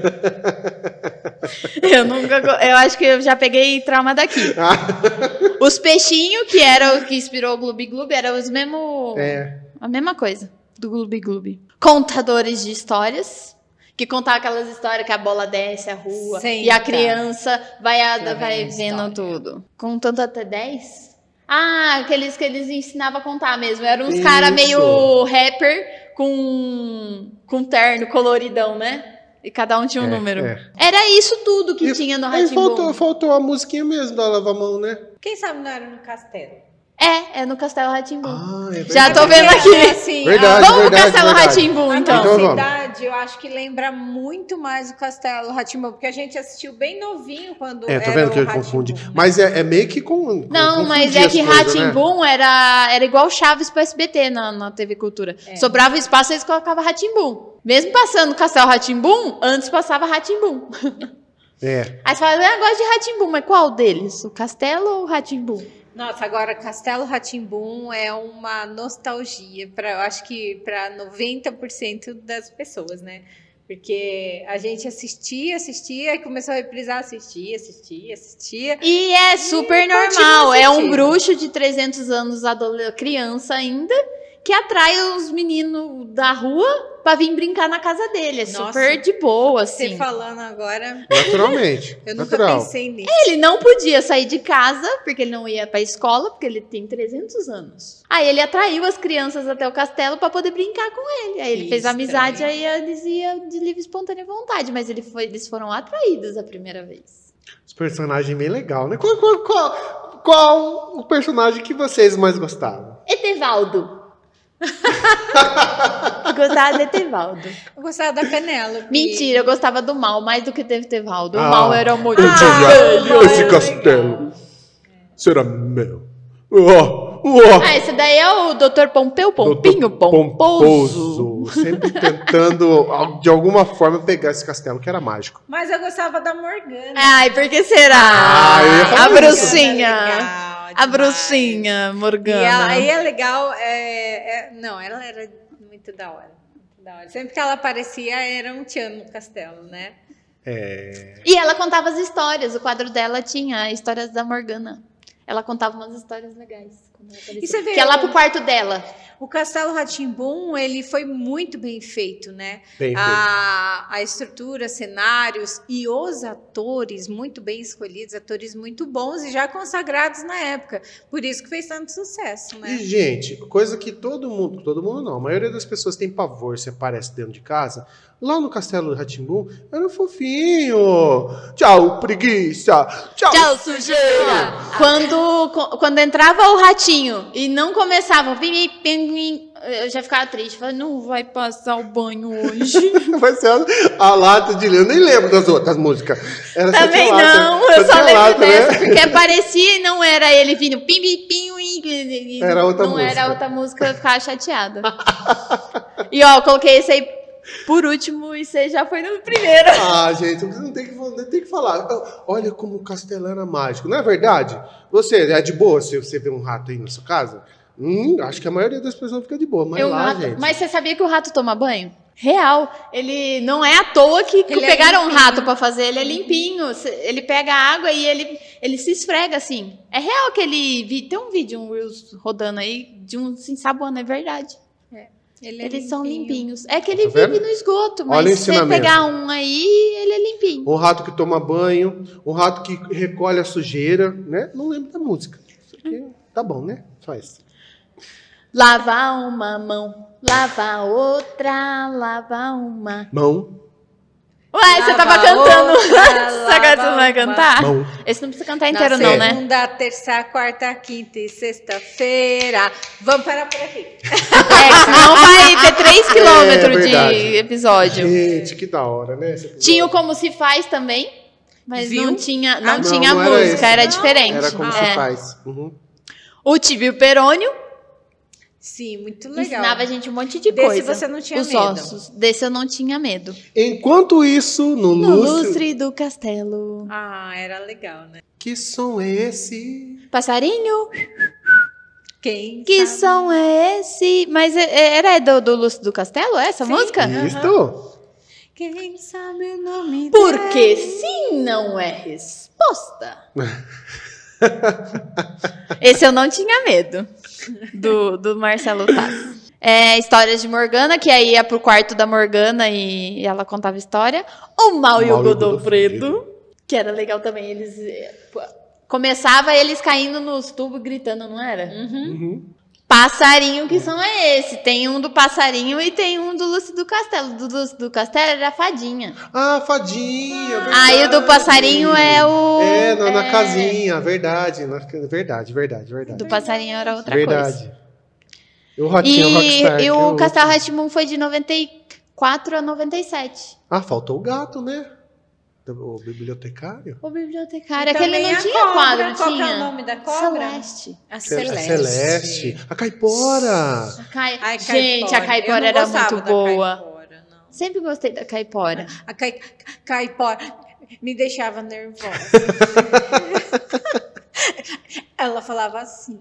A: Eu nunca, go- eu acho que eu já peguei trauma daqui. Os peixinhos, que era o que inspirou o Gloob Gloob, eram os mesmo,
B: É.
A: a mesma coisa do Gloob Gloob. Contadores de histórias. Que contava aquelas histórias que a bola desce a rua
C: Senta.
A: e a criança vai, a-
C: Lá
A: vai
C: vem a
A: vendo
C: história.
A: tudo. Contando até dez? Ah, aqueles que eles ensinavam a contar mesmo. Eram uns
B: Isso.
A: caras meio rapper com, com terno coloridão, né? E cada um tinha um
B: É,
A: número.
B: é.
A: Era isso tudo que
B: E-
A: tinha no
B: Aí faltou,
A: Rá-Tim-Bum.
B: faltou a musiquinha mesmo da Lava-Mão, né?
C: Quem sabe não era no castelo?
A: É, é no Castelo Rá-Tim-Bum.
B: Ah, é
A: Já
B: verdade.
A: tô vendo
C: Porque,
A: aqui.
C: assim,
B: Verdade.
A: Vamos pro
B: verdade,
A: Castelo
B: verdade.
A: Rá-Tim-Bum,
C: A
A: então.
B: Então
C: nossa
B: vamos.
C: idade, eu acho que lembra muito mais o Castelo Rá-Tim-Bum, porque a gente assistiu bem novinho quando
B: É,
C: era
B: tô vendo que
C: o
B: ele confunde.
C: Rá-Tim-Bum, né?
B: Mas é, é meio que com. com-
A: Não, mas
B: confundir
A: é
B: as
A: que
B: coisas, né?
A: Rá-Tim-Bum era, era igual Chaves pro S B T na, na T V Cultura.
C: É.
A: Sobrava espaço, eles colocavam Rá-Tim-Bum. Mesmo passando Castelo Rá-Tim-Bum, antes passava Rá-Tim-Bum.
B: É.
A: Aí você fala, eu gosto de Rá-Tim-Bum, mas qual deles? O Castelo ou o Rá-Tim-Bum?
C: Nossa, agora Castelo Rá-Tim-Bum é uma nostalgia para, eu acho que para noventa por cento das pessoas, né? Porque a gente assistia, assistia, e começou a reprisar, assistia, assistia, assistia.
A: E é super
C: E continua
A: normal, é um
C: assistindo.
A: bruxo de trezentos anos, adole- criança ainda, que atrai os meninos da rua pra vir brincar na casa dele. É
C: Nossa,
A: super de boa,
C: Você
A: assim.
C: falando agora,
B: Naturalmente.
C: eu nunca
B: Natural.
C: pensei nisso.
A: Ele não podia sair de casa, porque ele não ia pra escola, porque ele tem trezentos anos. Aí ele atraiu as crianças até o castelo pra poder brincar com ele. Aí ele
C: Que
A: fez amizade,
C: estranho.
A: aí eles iam de livre e espontânea vontade. Mas ele foi, eles foram atraídos a primeira vez.
B: Os personagens bem legal, né? Qual, qual, qual, qual o personagem que vocês mais gostavam?
A: Etevaldo. Gostava de Etevaldo.
C: Eu gostava da Penélope.
A: Mentira, eu gostava do mal, mais do que de Etevaldo. O
B: Ah,
A: mal era muito
B: eu
C: Ah,
A: velho.
C: esse é castelo
B: será meu. Oh, oh.
A: Ah, esse daí é o doutor Pompeu Pompinho
B: Doutor
A: Pomposo.
B: Pomposo. Sempre tentando, de alguma forma, pegar esse castelo que era mágico.
C: Mas eu gostava da Morgana.
A: Ai, por que será?
B: Ah, eu ia falar
A: a
B: isso.
A: bruxinha.
C: Legal
A: A
C: demais.
A: bruxinha,
C: E
A: Morgana.
C: aí é legal, é, é- não, ela era muito da hora. Muito da hora. Sempre que ela aparecia, era um tchan no castelo, né?
B: É.
A: E ela contava as histórias. O quadro dela tinha histórias da Morgana. Ela contava umas histórias legais. quando ela aparecia.
C: E você vê,
A: que é lá
C: o-
A: pro quarto dela.
C: O Castelo Rá-Tim-Bum, ele foi muito bem feito, né?
B: Bem feito.
C: A, a estrutura, cenários e os atores muito bem escolhidos, atores muito bons e já consagrados na época. Por isso que fez tanto sucesso,
B: E,
C: né?
B: gente, coisa que todo mundo, todo mundo não, a maioria das pessoas tem pavor se aparece dentro de casa. Lá no Castelo do Rá-Tim-Bum, era fofinho. Tchau, preguiça. Tchau,
A: Tchau, sujeira! Quando, co- quando entrava o ratinho e não começava, o pim, pim, pim, pim, eu já ficava triste. Falei, não vai passar o banho hoje.
B: Vai ser a, a lata de leite. Eu nem lembro das outras músicas. Era só
A: Também
B: tinha lata,
A: não, eu só
B: tinha
A: lembro
B: lata,
A: dessa,
B: né?
A: porque aparecia e não era ele vindo pim, pim, pim, ui, e
B: Era outra
A: não
B: música.
A: era outra música, eu ficava chateada. E ó, eu coloquei esse aí por último e você já foi no primeiro.
B: Ah, gente, não tem que, não tem que falar. Olha como o castelo era mágico, não é verdade? Você é de boa se você vê um rato aí na sua casa? Hum, acho que a maioria das pessoas fica de boa, mas
A: Eu
B: lá,
A: rato-
B: gente.
A: Mas você sabia que o rato toma banho? Real. Ele não é à toa que, que
C: Ele é
A: pegaram um
C: limpinho.
A: rato pra fazer. Ele é limpinho. Cê- Ele pega água e ele, ele se esfrega assim. É real que ele. vi- Tem um vídeo, um Reels rodando aí, de um se ensaboando, é verdade.
C: Ele é
A: Eles são
C: limpinho.
A: limpinhos. É que ele
B: Tá vendo?
A: vive no esgoto,
B: Olha o
A: mas se você
B: ensinamento.
A: pegar um aí, ele é limpinho.
B: Um rato que toma banho, um rato que recolhe a sujeira, né? Não lembro da música. Isso aqui tá bom, né? Só isso.
A: Lava uma mão, lava outra, lava uma.
B: Mão,
A: Uai, você
C: Lava
A: tava cantando.
C: outra,
A: Agora você não vai
C: lava
A: cantar?
B: mão.
A: Esse não precisa cantar
C: Na
A: inteiro, não, né?
C: segunda, terça, quarta, quinta e sexta-feira. Vamos parar por aqui.
A: É, senão vai ter três quilômetros de
B: verdade.
A: episódio.
B: Gente, que da hora, né? esse episódio.
A: Tinha o Como Se Faz também, mas
C: Viu?
A: não tinha, não
C: Ah,
A: tinha
B: não, não era
A: música,
B: esse.
A: era
C: Não,
A: diferente.
B: Era como
A: É.
B: se faz. Uhum.
A: O Tibio Perônio
C: Sim, muito legal.
A: ensinava a gente um monte de
C: Desse
A: coisa.
C: você não tinha
A: Os
C: medo.
A: ossos. Desse eu não tinha medo.
B: Enquanto isso, no,
A: No
B: lustre...
A: lustre do castelo.
C: Ah, era legal, né?
B: Que som é esse?
A: Passarinho,
C: Quem
A: que
C: sabe?
A: som é esse? Mas é- é- era do, do lustre do castelo essa
C: Sim.
A: música?
B: Isto?
C: Quem sabe o nome
A: Porque
C: dela?
A: sim não é resposta. Esse eu não tinha medo. Do, do Marcelo Taz. É, histórias de Morgana, que aí ia pro quarto da Morgana e, e ela contava história. O Mal e o Godofredo, que era legal também. Eles eh, pô, começava eles caindo nos tubos gritando, não era?
C: Uhum.
B: Uhum.
A: Passarinho, que som é esse? Tem um do passarinho e tem um do Lúcio do Castelo. Do Lúcio do Castelo era a fadinha.
B: Ah, fadinha,
A: Aí o do
B: verdade.
A: passarinho é o...
B: É, na, na
A: é,
B: casinha, verdade. na- verdade, verdade, verdade.
A: Do passarinho era outra coisa.
B: Verdade. E o Rotinho Rockstar.
A: E,
B: que
A: e
B: é
A: o
B: outro.
A: Castelo Rá-Tim-Bum foi de noventa e quatro a noventa e sete.
B: Ah, faltou o gato, né? O bibliotecário?
A: O bibliotecário.
C: E
A: Aquele
C: também
A: não
C: a
A: tinha
C: cobra.
A: quadro,
C: Qual
A: tinha.
C: que é o nome da cobra?
A: Celeste.
C: A
B: A
C: Celeste.
B: Celeste. A Caipora.
A: A Cai...
C: Ai,
A: Gente, a
C: Eu
A: Caipora
C: não
A: era
C: gostava
A: muito
C: da
A: boa.
C: Caipora, não.
A: Sempre gostei da Caipora.
C: A cai... Caipora me deixava nervosa. Ela falava assim.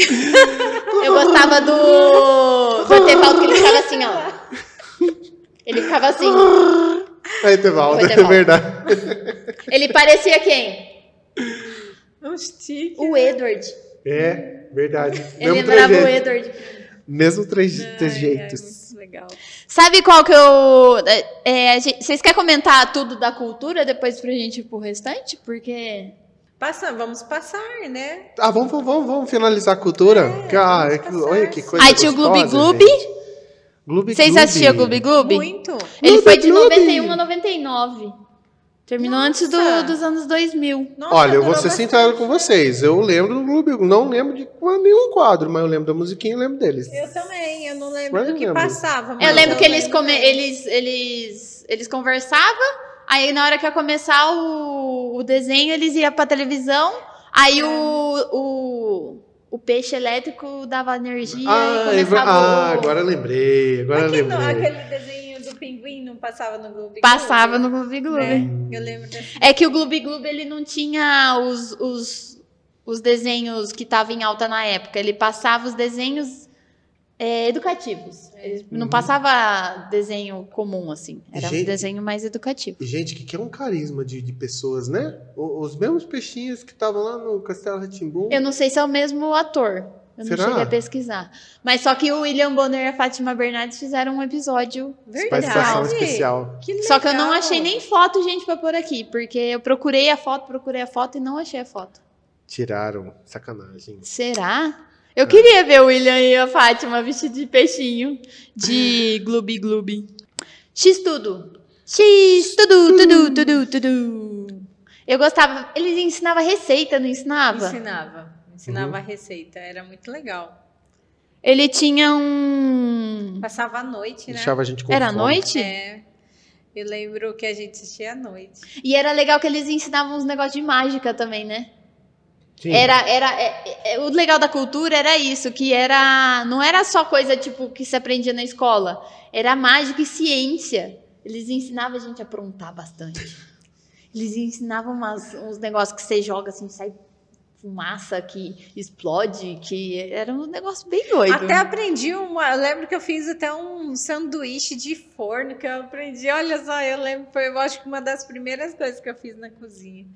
A: Eu gostava do... do Etevaldo, que ele ficava assim, ó. Ele ficava assim.
B: Aí, Tevaldo,
A: O
B: é
A: Etevaldo.
B: verdade.
A: Ele parecia quem?
C: Um stick.
A: O Edward.
B: É, verdade.
A: Ele
B: Mesmo
A: lembrava o
B: trejeito.
A: Edward.
B: Mesmo tre-
C: Ai,
B: trejeitos.
C: ai, muito legal.
A: Sabe qual que eu... é, a gente- vocês querem comentar tudo da cultura depois pra gente ir pro restante? Porque...
C: Passa, vamos passar, né?
B: Ah, vamos, vamos, vamos, vamos finalizar a cultura?
C: É,
B: Que- ah,
C: vamos
B: é que-
C: passar.
B: olha que coisa
A: Aí tinha o Gloob
B: gostosa,
A: Gloob.
B: gente. Gloob
A: Vocês
B: Gloob.
A: assistiam o Gloob Gloob?
C: Muito.
A: Ele
B: Gloob
A: foi de
B: Gloob.
A: noventa e um a noventa e nove. Terminou antes do-
C: Nossa.
A: dos anos dois mil.
C: Nossa,
B: Olha, eu vou
C: durou
B: ser
C: bastante.
B: sincero com vocês. Eu lembro do Gloob Gloob. Não lembro de nenhum quadro, mas eu lembro da musiquinha e lembro deles.
C: Eu também, eu não lembro
B: Mas
C: do
B: eu
C: que
B: lembro.
C: passava. mas
A: Eu lembro que eles,
C: lembro
A: come,
C: bem.
A: eles, eles, eles conversavam, aí na hora que ia começar o, o desenho, eles iam pra televisão, aí o, o, o peixe elétrico dava energia
B: Ah,
A: e
B: é ver-
A: começava
B: ah,
A: o...
B: agora eu lembrei. Agora eu
C: Aquele, não,
B: lembrei.
C: aquele desenho do pinguim não passava no Globo?
A: Passava no Gloob Gloob.
C: Né? Eu lembro desse.
A: É que o Gloob Gloob, ele não tinha os, os, os desenhos que estavam em alta na época. Ele passava os desenhos é, educativos. Ele não
B: Uhum.
A: passava desenho comum, assim. Era um
B: Gente-
A: desenho mais educativo.
B: E, gente, que que é um carisma de, de pessoas, né? O- Os mesmos peixinhos que estavam lá no Castelo Rá-Tim-Bum.
A: Eu não sei se é o mesmo ator. Eu
B: Será?
A: não cheguei a pesquisar. Mas só que o William Bonner e a Fátima Bernardes fizeram um episódio.
B: Participação
C: Verdade.
B: especial.
C: Que
A: Só que eu não
C: legal.
A: achei nem foto, gente, pra pôr aqui. Porque eu procurei a foto, procurei a foto e não achei a foto.
B: Tiraram. Sacanagem.
A: Será? Eu queria ver o William e a Fátima vestidos de peixinho. De Gloob Gloob. X tudo. X tudo, tudo, tudo, tudo. Eu gostava. Eles ensinavam receita, não ensinava?
C: Ensinava. Ensinava
B: Uhum.
C: a receita. Era muito legal.
A: Ele tinha um...
C: Passava a noite, né?
B: Deixava a gente com
A: Era à
B: fome.
A: noite?
C: É. Eu lembro que a gente assistia à noite.
A: E era legal que eles ensinavam uns negócios de mágica também, né?
B: Sim.
A: Era, era, é- é- o legal da cultura era isso, que era, não era só coisa tipo que se aprendia na escola, era mágica e ciência. Eles ensinavam a gente a aprontar bastante. Eles ensinavam umas, uns negócios que você joga assim, sai fumaça que explode, que era um negócio bem doido.
C: Até aprendi uma. Eu lembro que eu fiz até um sanduíche de forno que eu aprendi. Olha só, eu lembro, foi eu acho que uma das primeiras coisas que eu fiz na cozinha.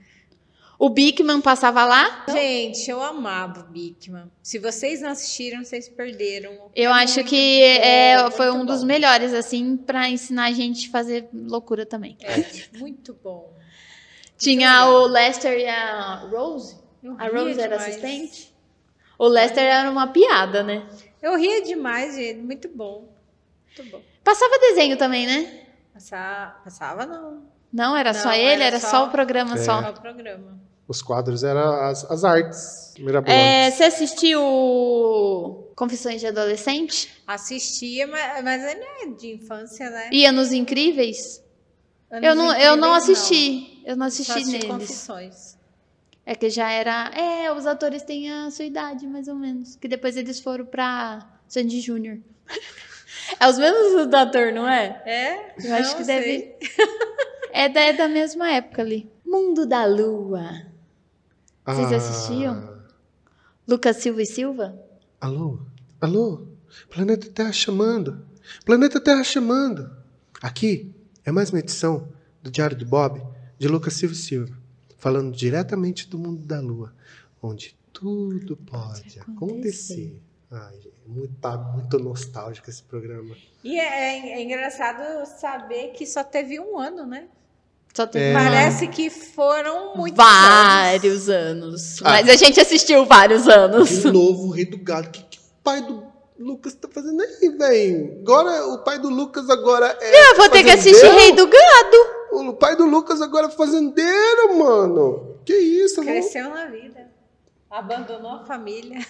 A: O Bigman passava lá.
C: Gente, eu amava o Bigman. Se vocês não assistiram, vocês perderam.
A: Eu
C: É
A: acho
C: muito
A: que
C: bom,
A: é, foi
C: muito
A: um dos
C: bom.
A: melhores, assim, pra ensinar a gente a fazer loucura também.
C: É, muito bom.
A: Tinha
C: legal.
A: o Lester e a Rose.
C: Eu
A: A
C: ria
A: Rose era
C: demais.
A: assistente. O Lester era uma piada, né?
C: Eu ria demais, gente. Muito bom. Muito bom.
A: Passava desenho também, né?
C: Passava, passava não.
A: Não, era
C: Não,
A: só ele,
C: era
A: era só,
C: só-
A: o programa
B: É.
A: só.
C: Só o programa.
B: Os quadros eram as, as artes
A: É,
B: mirabolantes.
A: você assistiu Confissões de Adolescente?
C: Assistia, mas, mas ele é de infância, né?
A: Ia nos Incríveis?
C: Anos
A: Eu não, eu não
C: Incríveis,
A: assisti. Eu não
C: Só
A: assisti
C: assisti
A: neles.
C: Confissões.
A: É que já era... É, os atores têm a sua idade, mais ou menos. Que depois eles foram pra Sandy Júnior. É os mesmos do ator, não é?
C: É?
A: Eu acho
C: Não
A: que
C: sei.
A: deve... É da, é da mesma época ali. Mundo da Lua. Vocês
B: Ah,
A: assistiam? Lucas Silva e Silva?
B: Alô? Alô? Planeta Terra chamando. Planeta Terra chamando. Aqui é mais uma edição do Diário do Bob, de Lucas Silva e Silva, falando diretamente do mundo da Lua, onde tudo pode,
A: Pode
B: acontecer.
A: acontecer.
B: Ai, gente, muito, tá muito nostálgico esse programa.
C: E é, é- é engraçado saber que só teve um ano, né?
A: Só teve
B: É.
A: um ano.
C: Parece que foram muitos anos.
A: Vários anos.
B: Ah.
A: Mas a gente assistiu vários anos.
B: De novo, o Rei do Gado. O que, que o pai do Lucas tá fazendo aí, velho? Agora, o pai do Lucas agora é
A: Eu vou ter que assistir
B: fazendeiro?
A: Rei do Gado.
B: O pai do Lucas agora é fazendeiro, mano. Que isso, mano?
C: Cresceu na vida. Abandonou a família.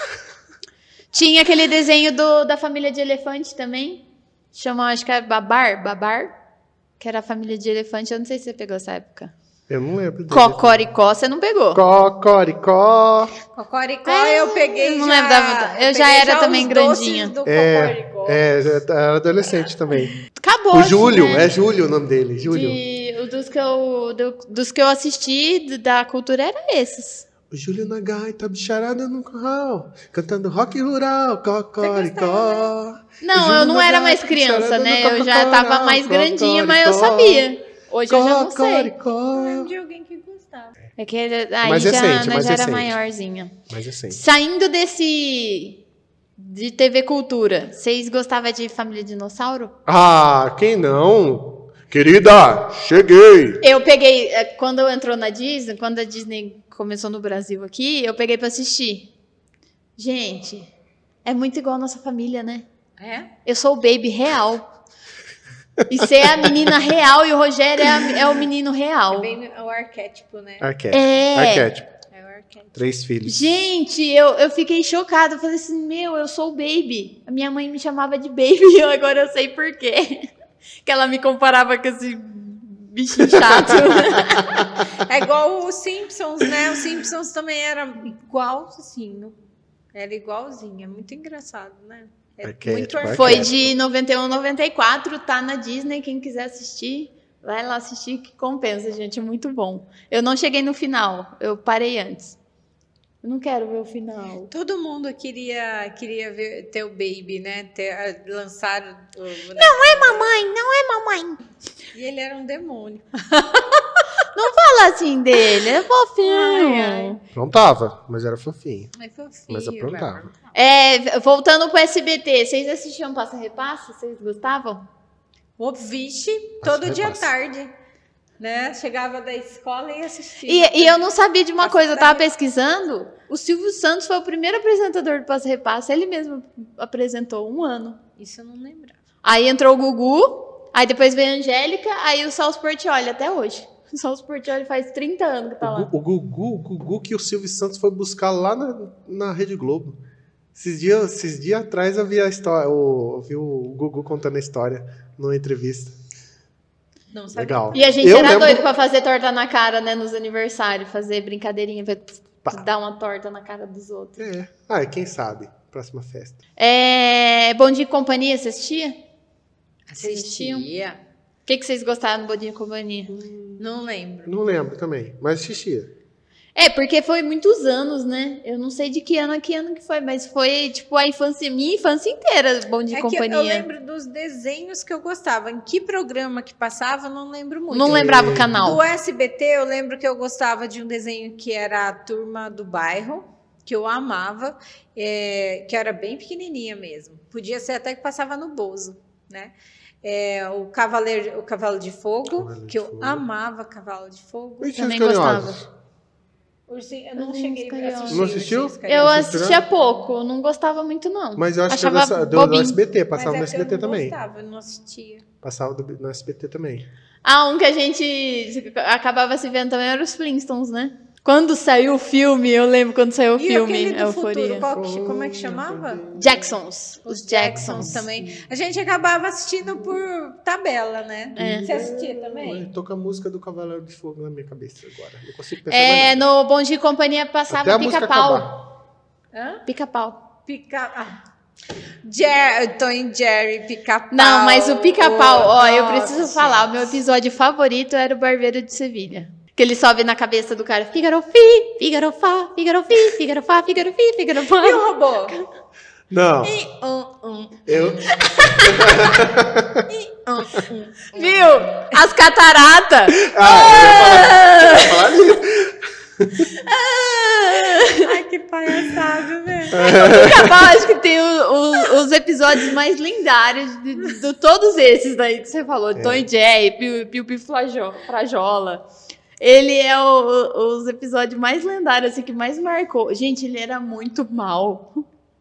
A: Tinha aquele desenho do, da família de elefante também. Chama, acho que era Babar. Babar. Que era a família de elefante. Eu não sei se você pegou essa época.
B: Eu não lembro dele.
A: Cocoricó, você não pegou?
B: Cocoricó.
C: Cocoricó
A: É,
C: eu peguei
A: não
C: já...
A: lembro da vontade. Eu já
C: peguei
A: era também
C: os
A: grandinha.
C: doces do
B: É,
C: Cocoricó.
B: é, já tá- era adolescente também.
A: Acabou.
B: O Júlio,
A: né?
B: é Júlio o nome dele, Júlio.
A: De, o dos, que eu, do- dos que eu assisti do- da cultura era esses.
B: O Júlio na gaita, bicharada no curral, cantando rock rural, cocoricó.
A: Não,
B: Júlio
A: eu não
B: na
A: era
B: gaita,
A: mais criança,
B: bicharada
A: né?
B: no
A: Eu já tava
B: cocoricó,
A: mais grandinha, mas eu
B: cocoricó,
A: sabia. Hoje eu já não sei.
C: Eu
B: Cocoricó.
C: lembro de alguém que gostava.
A: É que ele- aí
B: Mais
A: já,
B: recente,
A: né,
B: mais
A: já era
B: recente.
A: maiorzinha.
B: Mas assim,
A: Saindo desse... de T V Cultura, vocês gostavam de Família Dinossauro?
B: ah, quem não? Querida, cheguei.
A: Eu peguei, é, quando eu entrou na Disney, quando a Disney começou no Brasil aqui, eu peguei pra assistir. Gente, é muito igual a nossa família, né?
C: É?
A: Eu sou o baby real. E você é a menina real e o Rogério é, a- é o menino
C: É
A: real.
C: bem o arquétipo, né?
B: Arquétipo.
A: É.
B: Arquétipo.
C: É o arquétipo.
B: Três filhos.
A: Gente, eu, eu fiquei chocada. Eu falei assim, meu, eu sou o baby. A minha mãe me chamava de baby e eu agora eu sei por quê. Que ela me comparava com esse bichinho chato.
C: É igual os Simpsons, né? Os Simpsons também era igualzinho. Era igualzinho. É muito engraçado, né? É
B: Arquétipo,
C: muito
B: arquétipo.
A: Foi de noventa e um a noventa e quatro, tá na Disney. Quem quiser assistir, vai lá assistir que compensa, gente. É muito bom. Eu não cheguei no final, eu parei antes. Eu não quero ver o final.
C: Todo mundo queria, queria ver, ter o Baby, né? Ter, lançar o boneco.
A: Não é mamãe, não é mamãe.
C: E ele era um demônio.
A: Fala assim dele, é fofinho.
C: Ai, ai.
B: Aprontava, mas era fofinho.
C: É fofinho.
B: Mas aprontava.
A: É, voltando pro S B T, vocês assistiam Passa Repassa? Vocês gostavam?
C: O vixe, todo dia à
B: repassa.
C: tarde. Né? Chegava da escola e assistia.
A: E, e eu não sabia de uma
C: Passa
A: coisa, eu tava
C: Repassa.
A: pesquisando. O Silvio Santos foi o primeiro apresentador do Passa Repassa. Ele mesmo apresentou um ano.
C: Isso eu não lembrava.
A: Aí entrou o Gugu, aí depois veio a Angélica, aí o Celso Portiolli até hoje. O Celso Portiolli faz trinta anos que tá
B: O,
A: lá.
B: Gu- o Gugu, o Gugu que o Silvio Santos foi buscar lá na, na Rede Globo. Esses dias, esses dias atrás eu vi a história, o, eu vi o Gugu contando a história numa entrevista.
C: Não sabia.
B: Legal.
A: E a gente
B: Eu
A: era
B: lembro-
A: doido pra fazer torta na cara, né, nos aniversários, fazer brincadeirinha, pra
B: Pá.
A: dar uma torta na cara dos outros.
B: É. Ah, e quem sabe? Próxima festa.
A: É... Bom Dia e Companhia, você assistia?
C: Assistia.
A: O que, que vocês gostaram do Bom Dia e Companhia?
C: Não lembro.
B: Não lembro também, mas assistia.
A: É, porque foi muitos anos, né? Eu não sei de que ano a que ano que foi, mas foi, tipo, a infância, minha infância inteira, Bom Dia e
C: É que eu,
A: Companhia.
C: eu lembro dos desenhos que eu gostava. Em que programa que passava, eu não lembro muito.
A: Não lembrava o canal.
C: Do S B T, eu lembro que eu gostava de um desenho que era a Turma do Bairro, que eu amava, é, que era bem pequenininha mesmo. Podia ser até que passava no Bozo, né? É, o, Cavaleiro, o Cavalo de Fogo,
B: Cavalo de
C: que eu
B: Fogo.
C: amava Cavalo de Fogo.
B: Ursinhos
A: Também
B: Carinhosos.
C: Ursinho, eu não
A: Ursinhos
C: cheguei a
A: Carinhosos.
C: assistir.
B: Não assistiu?
C: Ursinhos
A: Eu
C: Carinhosos.
A: assistia pouco, não gostava muito, não.
B: Mas eu acho
A: Achava
B: que era do, do
A: bobinho.
B: S B T,
C: Mas
B: passava
C: é
B: no
C: que
B: S B T
C: eu não
B: também.
C: gostava, eu não assistia.
B: Passava do- no S B T também.
A: Ah, um que a gente acabava se vendo também era os Flintstones, né? Quando saiu o filme, eu lembro quando saiu o
C: E
A: filme,
C: aquele do
A: Euforia.
C: futuro, qual que- como é que chamava?
A: Jacksons.
C: Os
A: Os
C: Jacksons
A: Jacksons.
C: também. A gente acabava assistindo por tabela, né?
A: É.
C: Você assistia também?
B: Eu tô com a música do Cavaleiro de Fogo na minha cabeça agora. Não consigo pensar
A: É,
B: mais nada.
A: no Bom Dia e Companhia
B: Até
A: passava
B: a música
A: pica-pau.
B: acabar.
C: Hã?
A: Pica-pau.
C: Pica... Ah. Jer... Tom e Jerry, pica-pau.
A: Não, mas o pica-pau, ó, eu preciso
C: Nossa,
A: falar, o
C: gente.
A: meu episódio favorito era o Barbeiro de Sevilha. Que ele sobe na cabeça do cara, Fígaro fi, Fígaro fá, Fígaro fi, Fígaro fá, Fígaro fi, Fígaro fá.
C: E o robô?
B: Não,
C: E, um, um,
B: eu...
C: e, um, um.
A: Viu? As cataratas.
B: Ah, eu ia falar, eu ia falar nisso.
C: Ai, que palhaçada, velho.
A: Pica-pau, acho que tem o- o- os episódios mais lendários de, de- de todos esses daí que você falou. Tom e Jerry, Piu Piu Piu Flajo- Frajola. Ele é o- o- os episódios mais lendários, assim, que mais marcou. Gente, ele era muito mal.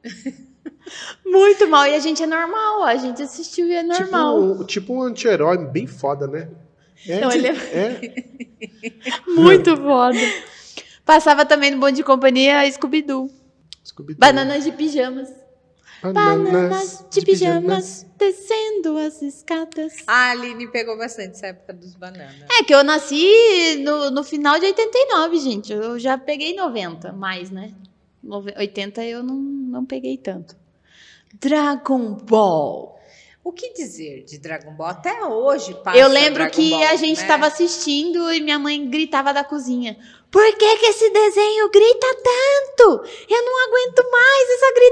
A: Muito mal. E a gente é normal, a gente assistiu e é normal.
B: Tipo, tipo um anti-herói bem foda, né? É,
A: Não, ele é-
B: é.
A: Muito foda. Passava também no Bom de Companhia Scooby-Doo.
B: Scooby-Doo.
A: Bananas de pijamas.
B: Bananas
A: Bananas de pijamas descendo as escadas.
C: A Aline pegou bastante essa época dos bananas.
A: É que eu nasci no, no final de oitenta e nove, gente. Eu já peguei noventa, mais, né? Nove- oitenta eu não, não peguei tanto. Dragon Ball.
C: O que dizer de Dragon Ball? Até hoje passa
A: Eu lembro
C: Dragon
A: que
C: Ball,
A: a gente
C: né?
A: estava assistindo e minha mãe gritava da cozinha. Por que que esse desenho grita tanto? Eu não aguento mais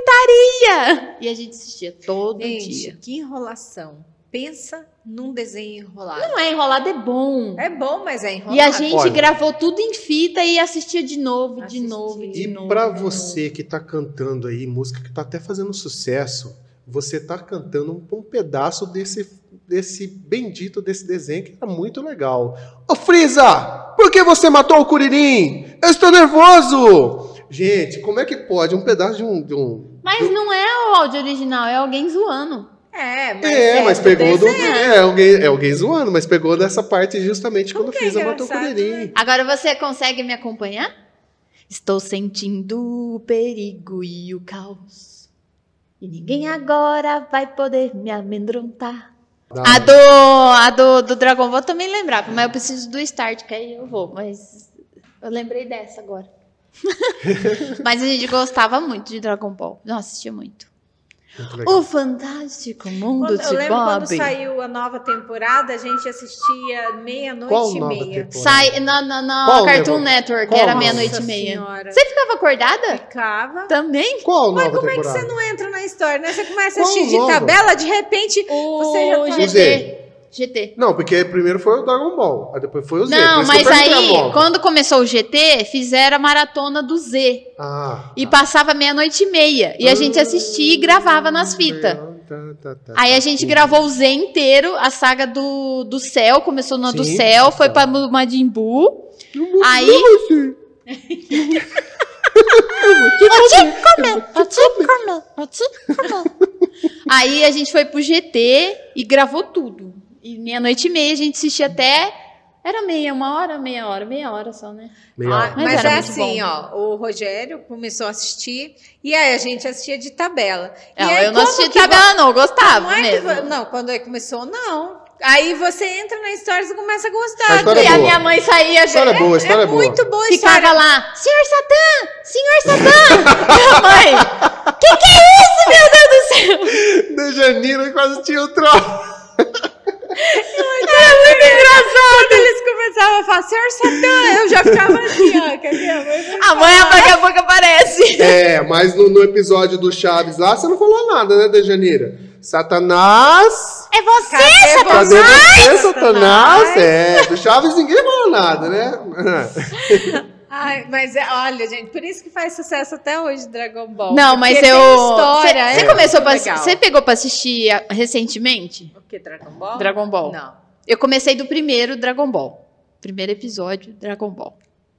A: essa gritaria. E a gente assistia todo
C: Gente,
A: dia.
C: que enrolação. Pensa num desenho enrolado.
A: Não é enrolado, é bom.
C: É bom, mas é enrolado.
A: E a gente
B: Olha.
A: gravou tudo em fita e assistia de novo, de
C: Assistia.
A: novo, de
B: E
A: novo.
B: pra
A: de
B: você que tá cantando aí, música que tá até fazendo sucesso, você tá cantando um, um pedaço desse, desse bendito desse desenho que tá muito legal. Ô Frieza, por que você matou o Kuririn? Eu estou nervoso! Gente, como é que pode um pedaço de um... De um
A: Mas não é o áudio original, é alguém zoando.
C: É, mas,
B: é, mas
C: do
B: pegou do...
C: desenho.
B: É alguém, é alguém zoando, mas pegou dessa parte justamente quando o
C: que é
B: Frieza matou o
C: engraçado,
B: Kuririn.
C: né?
A: Agora você consegue me acompanhar? Estou sentindo o perigo e o caos. E ninguém agora vai poder me amedrontar.
B: Não.
A: A do, a do, do Dragon Ball eu também lembrava, mas eu preciso do start, que aí eu vou. Mas eu lembrei dessa agora. Mas a gente gostava muito de Dragon Ball. Nossa, assistia muito.
B: Muito legal.
A: O Fantástico Mundo
C: Quando, eu
A: de
C: lembro quando
A: Bob.
C: saiu a nova temporada, a gente assistia
B: Qual
C: meia-noite e
B: nova
C: meia.
B: temporada?
A: Sai na, na, na
B: Qual
A: Cartoon
B: lembra?
A: Network,
B: Qual?
A: que era
B: Nossa
A: meia-noite e meia.
C: Senhora.
A: Você ficava acordada?
C: Ficava.
A: Também?
B: Qual
C: Mas
B: nova
C: como é que
B: temporada?
C: você não entra na história, né? Você começa a
B: Qual
C: assistir de
B: nova?
C: tabela, de repente
A: O
C: você já tá...
A: G T. G T.
B: Não, porque primeiro foi o Dragon Ball, aí depois foi o Z.
A: Não,
B: por isso que
A: mas
B: eu perguntei a
A: aí,
B: nova.
A: quando começou o G T, fizeram a maratona do Z.
B: Ah,
A: E passava meia-noite e meia. E a gente assistia e gravava nas fitas.
B: Tá, tá, tá,
A: Aí
B: tá,
A: a gente
B: sim.
A: gravou o Z inteiro, a saga do, do céu, começou na do
B: Sim,
A: céu, foi
B: tá.
A: pra Majin Buu.
B: Não
A: Aí-
B: vou você.
A: Aí a gente foi pro G T e gravou tudo. E meia-noite e meia a gente assistia até. Era meia, uma hora, meia hora, meia hora só, né?
B: Meia
C: Ah,
B: hora.
A: Mas
C: mas
A: era
C: é
A: muito
C: assim,
A: bom.
C: ó, o Rogério começou a assistir e aí a gente assistia de tabela. E
A: Não,
C: aí,
A: eu não
C: como
A: assistia
C: que
A: tabela, não, eu gostava
C: Como é que
A: mesmo.
C: vo- Não, quando ele começou, não. Aí você entra na história e começa a
B: A
C: gostar.
B: história
A: E
B: é
A: a
B: boa.
A: minha mãe saía.
B: História boa, história
C: é
B: boa.
C: muito boa a
A: Ficava
C: história.
A: lá, senhor Satã, senhor Satã. Minha mãe, que que é isso, meu Deus do céu?
B: Dejanira quase tinha o troço.
A: É muito engraçado.
C: Quando eles começavam a falar, senhor Satã, eu já ficava assim, ó. Que a minha mãe vai
A: A mãe
C: falar.
A: daqui a pouco aparece.
B: É, mas no, no episódio do Chaves lá, você não falou nada, né, Dejanira? Satanás.
A: É você,
C: Cadê
A: Satã?
B: Cadê você, Satanás?
C: Satanás?
B: É, do Chaves ninguém falou nada, né?
C: Ai, mas é, olha, gente, por isso que faz sucesso até hoje Dragon Ball.
A: Não,
C: porque
A: mas
C: tem
A: eu.
C: história,
A: Você
C: é
A: começou
C: muito
A: pra,
C: legal.
A: Você pegou pra assistir a- recentemente?
C: O que, Dragon Ball?
A: Dragon Ball.
C: Não.
A: Eu comecei do primeiro Dragon Ball. Primeiro episódio, Dragon Ball.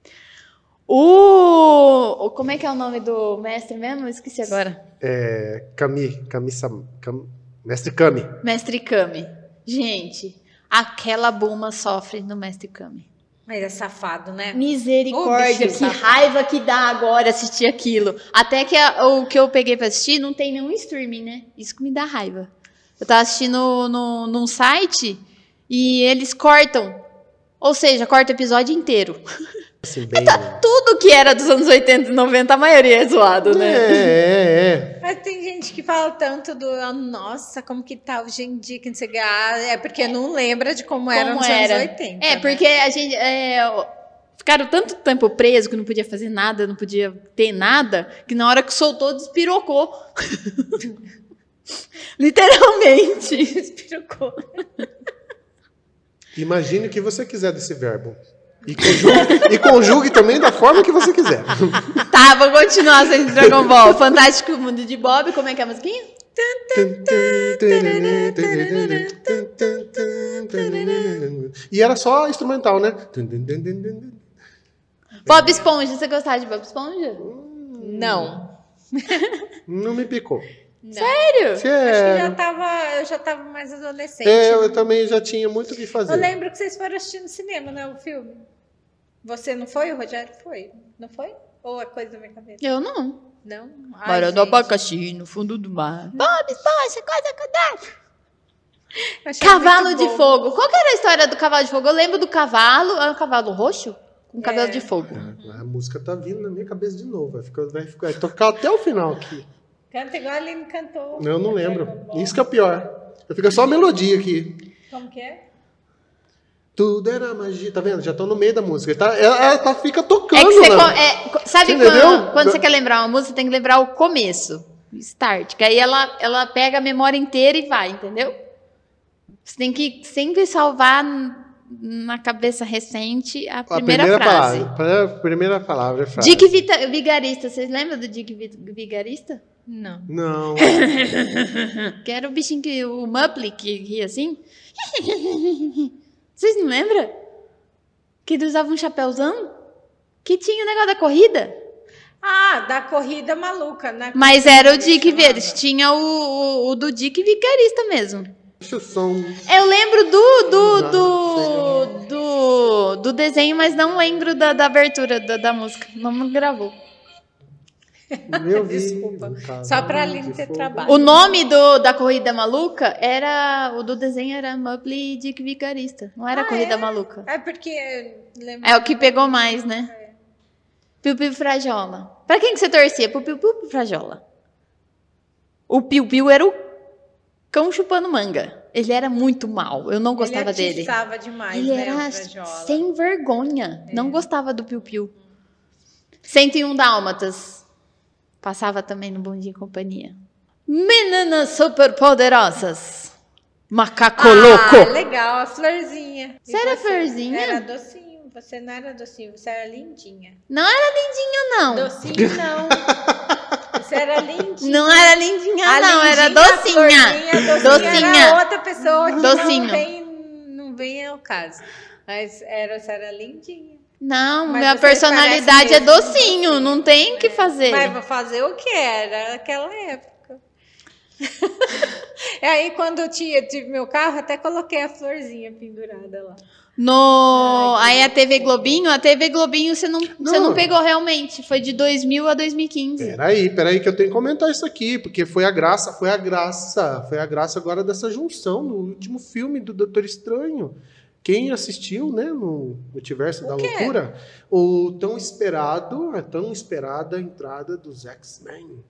A: O. o- Como é que é o nome do mestre mesmo? Eu esqueci agora.
B: É, Kami, Kami, Sam, Kam- Mestre Kami.
A: Mestre Kami. Gente, aquela Bulma sofre no Mestre Kami.
C: Mas é safado, né?
A: Misericórdia,
C: Ô, bicho
A: que
C: safado.
A: raiva que dá agora assistir aquilo. Até que a- o que eu peguei pra assistir não tem nenhum streaming, né? Isso que me dá raiva. Eu tava assistindo no, num site e eles cortam. Ou seja, corta o episódio inteiro.
B: Assim, bem...
A: Tudo que era dos anos oitenta e noventa, a maioria é zoado,
B: É,
A: né?
B: é, é.
C: Mas tem gente que fala tanto do ah, nossa, como que tá hoje em dia, que não sei o que. Ah, é porque não lembra de como, era nos
A: era.
C: anos oitenta.
A: É,
C: né?
A: porque a gente. é, ficaram tanto tempo preso que não podia fazer nada, não podia ter nada, que na hora que soltou, despirocou. Literalmente.
C: Despirocou.
B: Imagine o que você quiser desse verbo. E conjugue, e conjugue também da forma que você quiser.
A: Tá, vou continuar sem Dragon Ball. Fantástico Mundo de Bob, como é que é a musiquinha?
B: E era só instrumental, né?
A: Bob Esponja, você gostava de Bob Esponja?
C: Não.
B: Não me picou.
C: Não.
A: Sério?
B: Você
C: Acho que
B: é...
C: já tava, eu já tava mais adolescente.
B: É, eu também já tinha muito o que fazer.
C: Eu lembro que vocês foram assistir no cinema, né? O filme. Você não foi? O Rogério foi? Não foi? Ou é coisa da minha cabeça?
A: Eu não.
C: Não? Ai,
A: Mora do
C: gente.
A: abacaxi, no fundo do mar. Bob Esponja, coisa acontece.
C: Eu achei
A: Cavalo
C: muito
A: de
C: bom.
A: fogo. Qual que era a história do cavalo de fogo? Eu lembro do cavalo. É um cavalo roxo? Com cabelo
C: É.
A: de fogo.
B: A música tá vindo na minha cabeça de novo. Vai, ficar, vai, ficar, vai tocar até o final aqui.
C: Canta igual a Aline cantou.
B: Eu não lembro. Isso que é o pior. Eu fico só a melodia aqui.
C: Como que é?
B: Tudo era magia. Tá vendo? Já tô no meio da música. Tá, ela, ela tá, fica
A: É
B: tocando,
A: que você.
B: né?
A: co- é, co- sabe
B: Você
A: quando,
B: entendeu?
A: quando você quer lembrar uma música, você tem que lembrar o começo. O start. Que aí ela, ela pega a memória inteira e vai, entendeu? Você tem que sempre salvar n- na cabeça recente a
B: A
A: primeira,
B: primeira
A: frase.
B: palavra. A primeira palavra é frase.
A: Dick Vita- Vigarista. Vocês lembram do Dick Vi- Vigarista?
C: Não.
B: Não.
A: Que era o bichinho que. O Muppet que ria assim. Vocês não lembram? Que ele usava um chapéuzão? Que tinha o negócio da corrida?
C: Ah, da corrida maluca, né?
A: Mas era o Dick
C: Chamava.
A: Vigarista. Tinha o, o, o do Dick Vigarista mesmo.
B: Deixa o som.
A: Eu lembro do do, do, do, do desenho, mas não lembro da, da abertura da, da música. Não gravou.
B: Meu
C: Desculpa.
B: Deus,
C: Só pra
B: cara,
C: Aline
B: de
C: ter
B: fogo.
C: trabalho.
A: O nome do, da Corrida Maluca era. O do desenho era Muppet Dick Vigarista. Não era
C: Ah,
A: Corrida
C: é?
A: Maluca.
C: É porque. lembra-
A: É o que pegou mais, né? Piu Piu Frajola. Pra quem que você torcia? Pro Piu Piu ou Frajola? O Piu Piu era o cão chupando manga. Ele era muito mal. Eu não gostava
C: Ele
A: dele.
C: atiçava demais,
A: Ele
C: né?
A: era
C: o Frajola.
A: sem vergonha.
C: É.
A: Não gostava do Piu Piu. cento e um Dálmatas. Passava também no Bom Dia e Companhia. Meninas superpoderosas. Macaco
C: Ah,
A: louco.
C: legal, a florzinha. E
A: Você era
C: você?
A: florzinha?
C: Era docinho. Você não era docinho, você era lindinha.
A: Não era lindinha, não.
C: Docinho não. Você era lindinha.
A: Não era lindinha,
C: A
A: não. Era
C: lindinha, a
A: docinha.
C: florzinha, docinha.
A: Docinha.
C: Era outra pessoa que
A: Docinho.
C: não vem, não vem ao caso. Mas era, você era lindinha.
A: Não,
C: Mas
A: minha
C: você
A: personalidade
C: parece
A: é
C: mesmo
A: docinho.
C: docinho.
A: Não tem o que fazer.
C: Mas vou fazer o que era naquela época. E aí, quando eu tinha, tive meu carro, até coloquei a florzinha pendurada lá.
A: No...
C: Ai, que
A: Aí a T V Globinho, a T V Globinho você não, você não
B: Não.
A: pegou realmente. Foi de dois mil a dois mil e quinze.
B: Peraí, peraí, que eu tenho que comentar isso aqui, porque foi a graça, foi a graça, foi a graça agora dessa junção no último filme do Doutor Estranho. Quem assistiu, né, no Multiverso da
C: quê?
B: Loucura, o tão esperado, a tão esperada entrada dos X-Men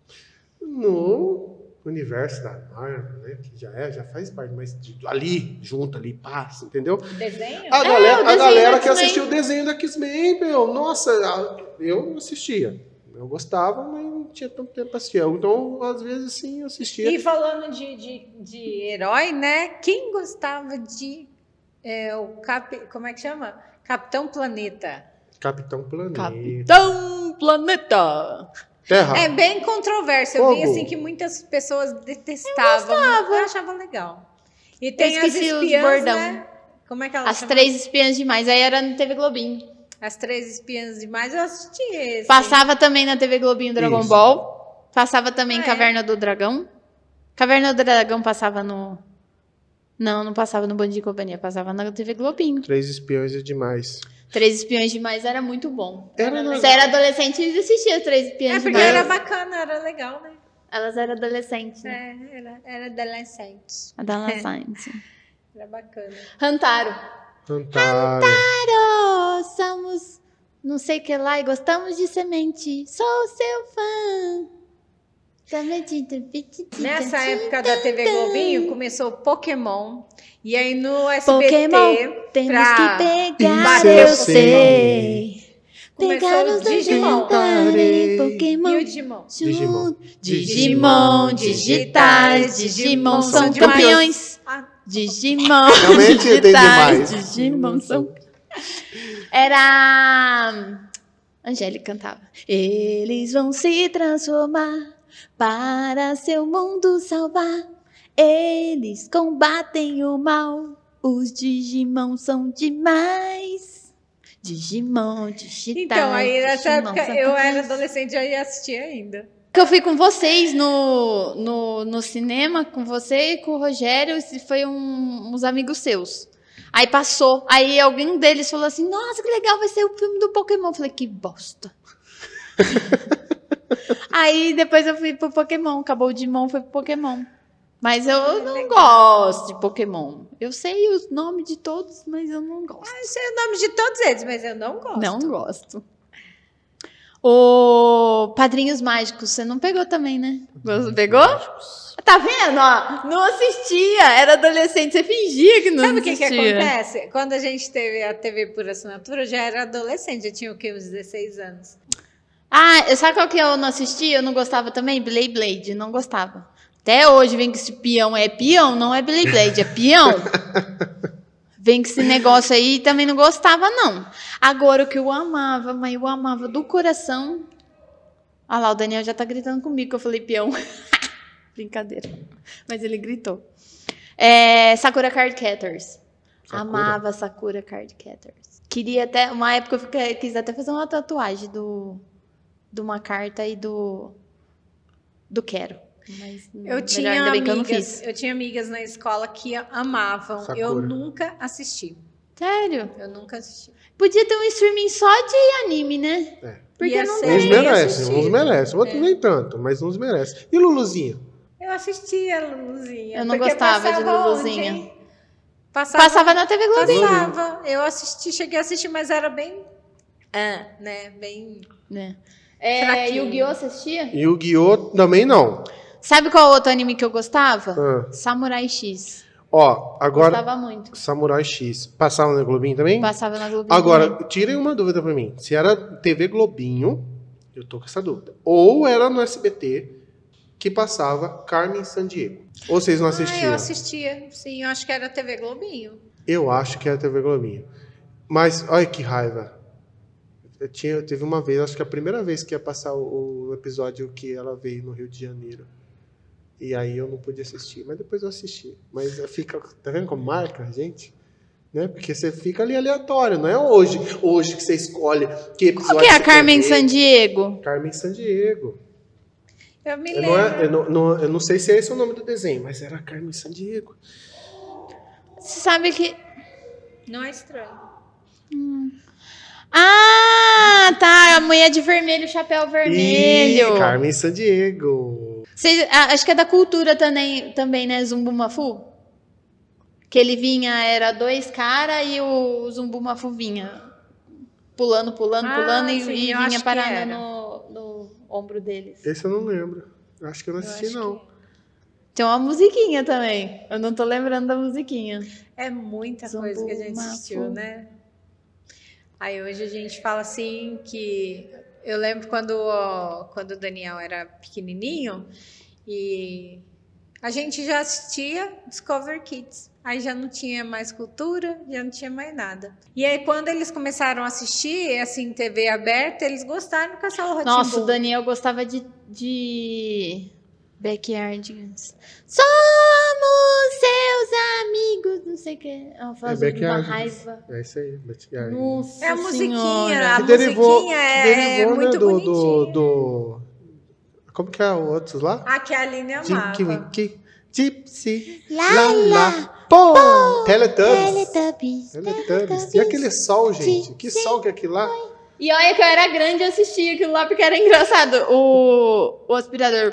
B: no universo da Marvel, né, que já é, já faz parte, mas de- ali, junto ali, passa, entendeu?
C: Desenho?
B: A galera,
A: o
B: a
A: desenho
B: galera
A: do
B: que
A: X-Men.
B: assistiu o desenho da X-Men, meu, nossa, eu não assistia. Eu gostava, mas não tinha tanto tempo para assistir. Então, às vezes, sim, eu assistia.
C: E falando de, de, de herói, né? Quem gostava de é, o Cap, como é que chama? Capitão Planeta.
B: Capitão Planeta.
A: Capitão Planeta.
B: Terra.
C: É bem controverso. Eu vi
B: Fogo.
C: assim que muitas pessoas detestavam. Eu, achava legal. E tem as
A: esqueci os
C: espiãs,
A: bordão.
C: né? Como é que ela
A: As
C: chama?
A: três espiãs demais. Aí era na T V Globinho.
C: As três espiãs demais. Eu assisti esse.
A: Passava também na T V Globinho Dragon
B: Isso.
A: Ball. Passava também
C: Ah, é?
A: Caverna do Dragão. Caverna do Dragão passava no, Não, não passava no Bom Dia e Companhia, passava na T V Globinho.
B: Três Espiões é demais.
A: Três Espiões Demais era muito bom.
B: Era
A: Você era adolescente e assistia Três Espiões
C: É porque
A: Demais.
C: era bacana, era legal, né?
A: Elas eram adolescentes.
C: É, era, era adolescente.
A: Adolescentes.
C: Era bacana.
A: Rantaro.
B: Rantaro.
A: Rantaro, somos não sei o que lá e gostamos de semente. Sou seu fã.
C: Nessa época da T V Globinho, começou Pokémon. E aí no S B T,
A: Pokémon, temos
C: pra
A: que pegar,
C: bater
A: eu
C: o
A: sei.
C: começou
A: Pegar
C: o
A: os
C: Digimon.
A: Digimon.
C: E
A: Pokémon.
C: o Digimon.
B: Digimon.
A: Digimon, digitais, Digimon são
C: são demais.
A: campeões.
C: Ah,
A: Digimon,
B: Realmente tem
A: digitais,
B: demais.
A: Digimon são... Era... Angélica cantava. Eles vão se transformar para seu mundo salvar. Eles combatem o mal. Os Digimon são demais. Digimon, digitais.
C: então, aí nessa
A: Digimon
C: época
A: são
C: eu era
A: campeões.
C: adolescente e já ia assistir ainda.
A: Que eu fui com vocês no, no, no cinema, com você e com o Rogério, e foi um, uns amigos seus. Aí passou, aí alguém deles falou assim, nossa, que legal, vai ser o filme do Pokémon. Eu falei, que bosta. Aí depois eu fui pro Pokémon, acabou o Digimon, foi pro Pokémon. Mas eu não gosto de Pokémon. Eu sei os nomes de todos, mas eu não gosto.
C: Eu sei o nome de todos eles, mas eu não gosto.
A: Não gosto. O Padrinhos Mágicos, você não pegou também, né? Você pegou? Tá vendo? Ó, não assistia, era adolescente, você fingia que não
C: Sabe o que, que
A: assistia.
C: acontece? Quando a gente teve a T V por assinatura, eu já era adolescente, já tinha o quê? Uns dezesseis anos.
A: Ah, sabe qual que eu não assistia? Eu não gostava também? Beyblade, não gostava. Até hoje vem que esse peão é peão, não é Beyblade, é peão. Vem que esse negócio aí também não gostava, não. Agora, o que eu amava, mas eu amava do coração... Ah lá, o Daniel já tá gritando comigo, que eu falei peão. Brincadeira. Mas ele gritou. É, Sakura Card Captors.
B: Sakura.
A: Amava Sakura Card Captors. Queria até... Uma época eu fiquei, quis até fazer uma tatuagem do, de uma carta e do... Do Quero. Mas
C: Eu
A: melhor,
C: tinha,
A: ainda bem que eu não
C: amigas,
A: fiz.
C: eu tinha amigas na escola que amavam.
B: Sakura.
C: Eu nunca assisti.
A: Sério?
C: Eu nunca assisti.
A: Podia ter um streaming só de anime, né?
B: É.
A: Porque
C: Ia
A: não
C: ser-
A: tem.
B: Uns
C: ia
B: merecem,
C: assistir.
B: uns merecem. Outros
C: É.
B: nem tanto, mas uns merecem. E Luluzinha?
C: Eu assistia Luluzinha.
A: Eu não
C: porque
A: gostava de
C: passava
A: Luluzinha.
C: onde, hein? Passava,
A: Passava na T V Globinho.
C: passava. Eu assisti, cheguei a assistir, mas era bem... Ah, né? Bem...
A: Né? É,
C: Fraquinho.
A: Yu-Gi-Oh! Você assistia?
B: Yu-Gi-Oh! Também não.
A: Sabe qual outro anime que eu gostava?
B: Ah.
A: Samurai X.
B: Ó, agora...
A: Gostava muito.
B: Samurai X. Passava na Globinho também?
A: Passava na Globinho.
B: Agora, tirem uma dúvida pra mim. Se era T V Globinho, eu tô com essa dúvida. Ou era no S B T que passava Carmen Sandiego. Ou vocês não
C: Ah,
B: assistiam?
C: eu assistia. Sim, eu acho que era T V Globinho.
B: Eu acho que era T V Globinho. Mas, olha que raiva. Eu tinha, teve uma vez, acho que a primeira vez que ia passar o, o episódio que ela veio no Rio de Janeiro. E aí eu não pude assistir, mas depois eu assisti. Mas fica, tá vendo como marca, gente? Né? Porque você fica ali aleatório, não é hoje, hoje que você escolhe que episódio
A: Qual que é a
B: você
A: Carmen
B: quer ver.
A: Sandiego?
B: Carmen Sandiego.
C: Eu me
B: Eu
C: lembro.
B: não, é, eu, não, não- eu não sei se é esse o nome do desenho, mas era Carmen Sandiego.
A: Você sabe que...
C: Não é estranho.
A: Ah, tá. A mulher de vermelho, chapéu vermelho.
B: Ih, Carmen Sandiego.
A: Vocês- ah, acho que é da cultura também, também né? Zumbumafu? Que ele vinha, era dois caras e o Zumbumafu vinha pulando, pulando,
C: Ah,
A: pulando e,
C: sim,
A: e
C: eu acho
A: vinha
C: que
A: parando
C: era.
A: no, no ombro deles.
B: Esse eu não lembro. Eu acho que eu não
C: Eu
B: assisti,
C: acho
B: não.
C: que
A: Tem uma musiquinha também. Eu não tô lembrando da musiquinha.
C: É muita coisa que a gente
A: Zumbumafu.
C: assistiu, né? Aí hoje a gente fala assim que... Eu lembro quando, ó, quando o Daniel era pequenininho e a gente já assistia Discovery Kids. Aí já não tinha mais cultura, já não tinha mais nada. E aí quando eles começaram a assistir, assim, T V aberta, eles gostaram do Castelo Rá-Tim-Bum.
A: Nossa, o Daniel gostava de, de Backyardigans. Somos seus amigos, não sei o que. Ela faz uma
B: Backyardigans.
A: raiva.
B: É isso aí. Backyard.
A: Nossa
C: É a musiquinha,
A: senhora.
C: a
B: Que derivou,
C: musiquinha é
B: derivou, né,
C: muito
B: do,
C: bonitinha.
B: do, do... Como que é o outro lá?
C: A que a Aline amava.
B: Tinky Winky. Gypsy.
A: Lá, lá.
B: Pô! Teletubbies.
A: Teletubbies.
B: Teletubbies. E aquele sol, gente? Que sol que é aquilo lá?
A: E olha que eu era grande e assistia aquilo lá porque era engraçado. O, o aspirador.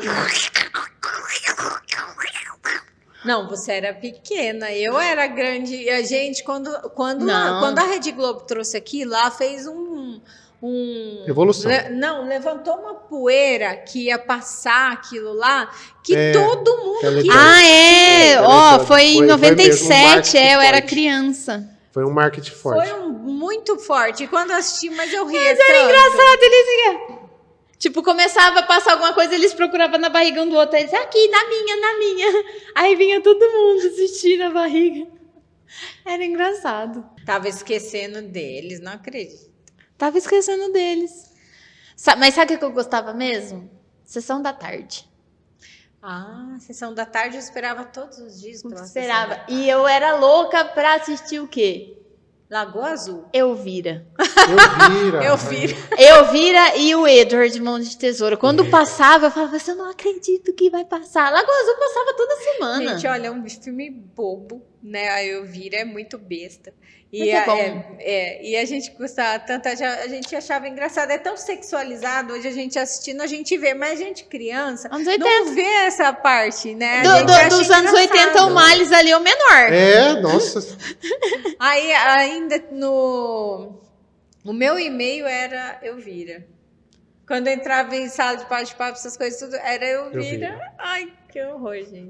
C: Não, você era pequena, eu era grande. E a gente, quando, quando,
A: Não.
C: a, quando a Rede Globo trouxe aqui, lá fez um... um
B: Revolução.
C: le- não, levantou uma poeira que ia passar aquilo lá, que
B: É,
C: todo mundo
B: Teletubbies.
C: queria.
A: Ah, é?
B: Teletubbies.
A: Ó, foi em
B: Foi- foi
A: noventa e
B: mesmo um
A: sete,
B: marketing
A: é, eu era
B: forte.
A: criança.
B: Foi um marketing forte.
C: Foi um, muito forte. E quando eu assisti, mas eu ria
A: Era
C: tanto.
A: engraçado, eles iam. Tipo, começava a passar alguma coisa, eles procuravam na barriga um do outro. Aí eles, aqui, na minha, na minha. Aí vinha todo mundo assistir na barriga. Era engraçado.
C: Tava esquecendo deles, não acredito.
A: Tava esquecendo deles. Sa- Mas sabe o que eu gostava mesmo? Sessão da tarde.
C: Ah, sessão da tarde eu esperava todos os dias.
A: Eu
C: pela
A: esperava.
C: Sessão da
A: E eu era louca pra assistir o quê?
C: Lagoa Azul.
A: Elvira.
B: Elvira.
C: Elvira.
A: Elvira e o Edward Mão de Tesoura. Quando passava, eu falava assim, eu não acredito que vai passar. Lagoa Azul passava toda semana.
C: Gente, olha, é um filme bobo, né? A Elvira é muito besta. E,
A: Mas é
C: a,
A: bom.
C: é- é, e a gente gostava tanto, a ja- a gente achava engraçado, é tão sexualizado, hoje a gente assistindo, a gente vê, mas a gente criança
A: Anos oitenta.
C: não vê essa parte, né? A
A: Do-
C: gente
A: do-
C: acha
A: dos anos
C: engraçado.
A: oitenta, o Miles ali é o menor.
B: É, nossa.
C: Aí ainda no... O meu e-mail era Elvira. Quando eu entrava em sala de bate-papo, essas coisas tudo, era Elvira.
B: Elvira.
C: Ai, que horror, gente.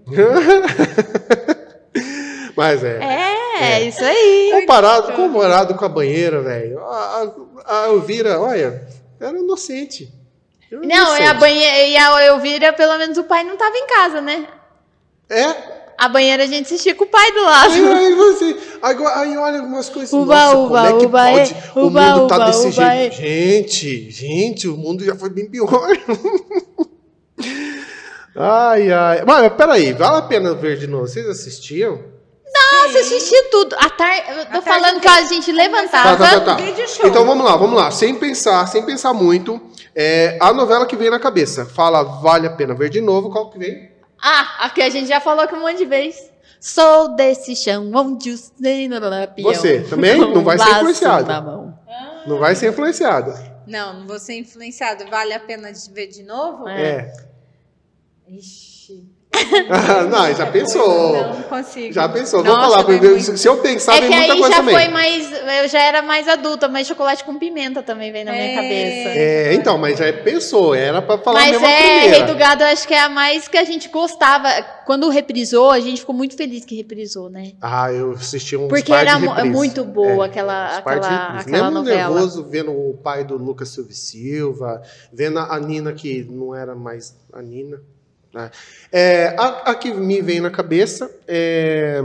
B: Mas é.
A: É, é isso aí.
B: Comparado, comparado com a banheira, velho. A, a, a Elvira, olha, era inocente. Era
A: Não,
B: inocente.
A: é a banheira, e a Elvira, pelo menos o pai não tava em casa, né?
B: É.
A: A banheira a gente assistia com o pai do lado.
B: Aí, aí você. Agora, aí olha umas coisas.
A: Uba,
B: Nossa,
A: uba,
B: como é que
A: uba,
B: pode?
A: é.
B: O
A: Uba,
B: mundo tá
A: uba,
B: desse
A: uba,
B: jeito.
A: é.
B: Gente, gente, o mundo já foi bem pior. Ai, ai. Mas peraí, vale a pena ver de novo? Vocês assistiam?
A: Nossa, assistia tudo. A tar... Eu tô
C: A
A: falando
C: tarde
A: que a gente levantava.
B: Tá, tá, tá, tá.
C: vídeo show.
B: Então vamos lá, vamos lá. Sem pensar, sem pensar muito. É, a novela que vem na cabeça. Fala, vale a pena ver de novo. Qual que vem?
A: Ah, aqui a gente já falou aqui um monte de vez. Sou desse chão onde os...
B: Você também? Não vai ser
A: Laço
B: influenciado.
A: na mão.
B: Não vai ser influenciado.
C: Não, não vou ser influenciado. Vale a pena de ver de novo?
B: É.
C: Ixi.
B: Não, já pensou.
C: Não consigo.
B: Já pensou.
C: Nossa,
B: Vamos falar.
C: vai
B: porque
C: muito.
B: Se eu pensar,
A: É
B: vem
A: que
B: muita
A: aí
B: coisa
A: já
B: também.
A: foi mais... Eu já era mais adulta, mas chocolate com pimenta também vem na minha
C: É.
A: cabeça.
B: É, então, mas já pensou. Era pra falar
A: Mas
B: mesmo a
A: é, Rei
B: primeira.
A: do Gado, eu acho que é a mais que a gente gostava. Quando reprisou, a gente ficou muito feliz que reprisou, né?
B: Ah, eu assisti uns
A: Porque
B: par de
A: era mu-
B: reprises.
A: muito boa
B: É,
A: aquela,
B: uns par de
A: aquela,
B: reprises.
A: aquela
B: Mesmo
A: novela.
B: nervoso vendo o pai do Lucas Silva e Silva, vendo a Nina que não era mais a Nina. Né? É, a, a que me vem na cabeça é...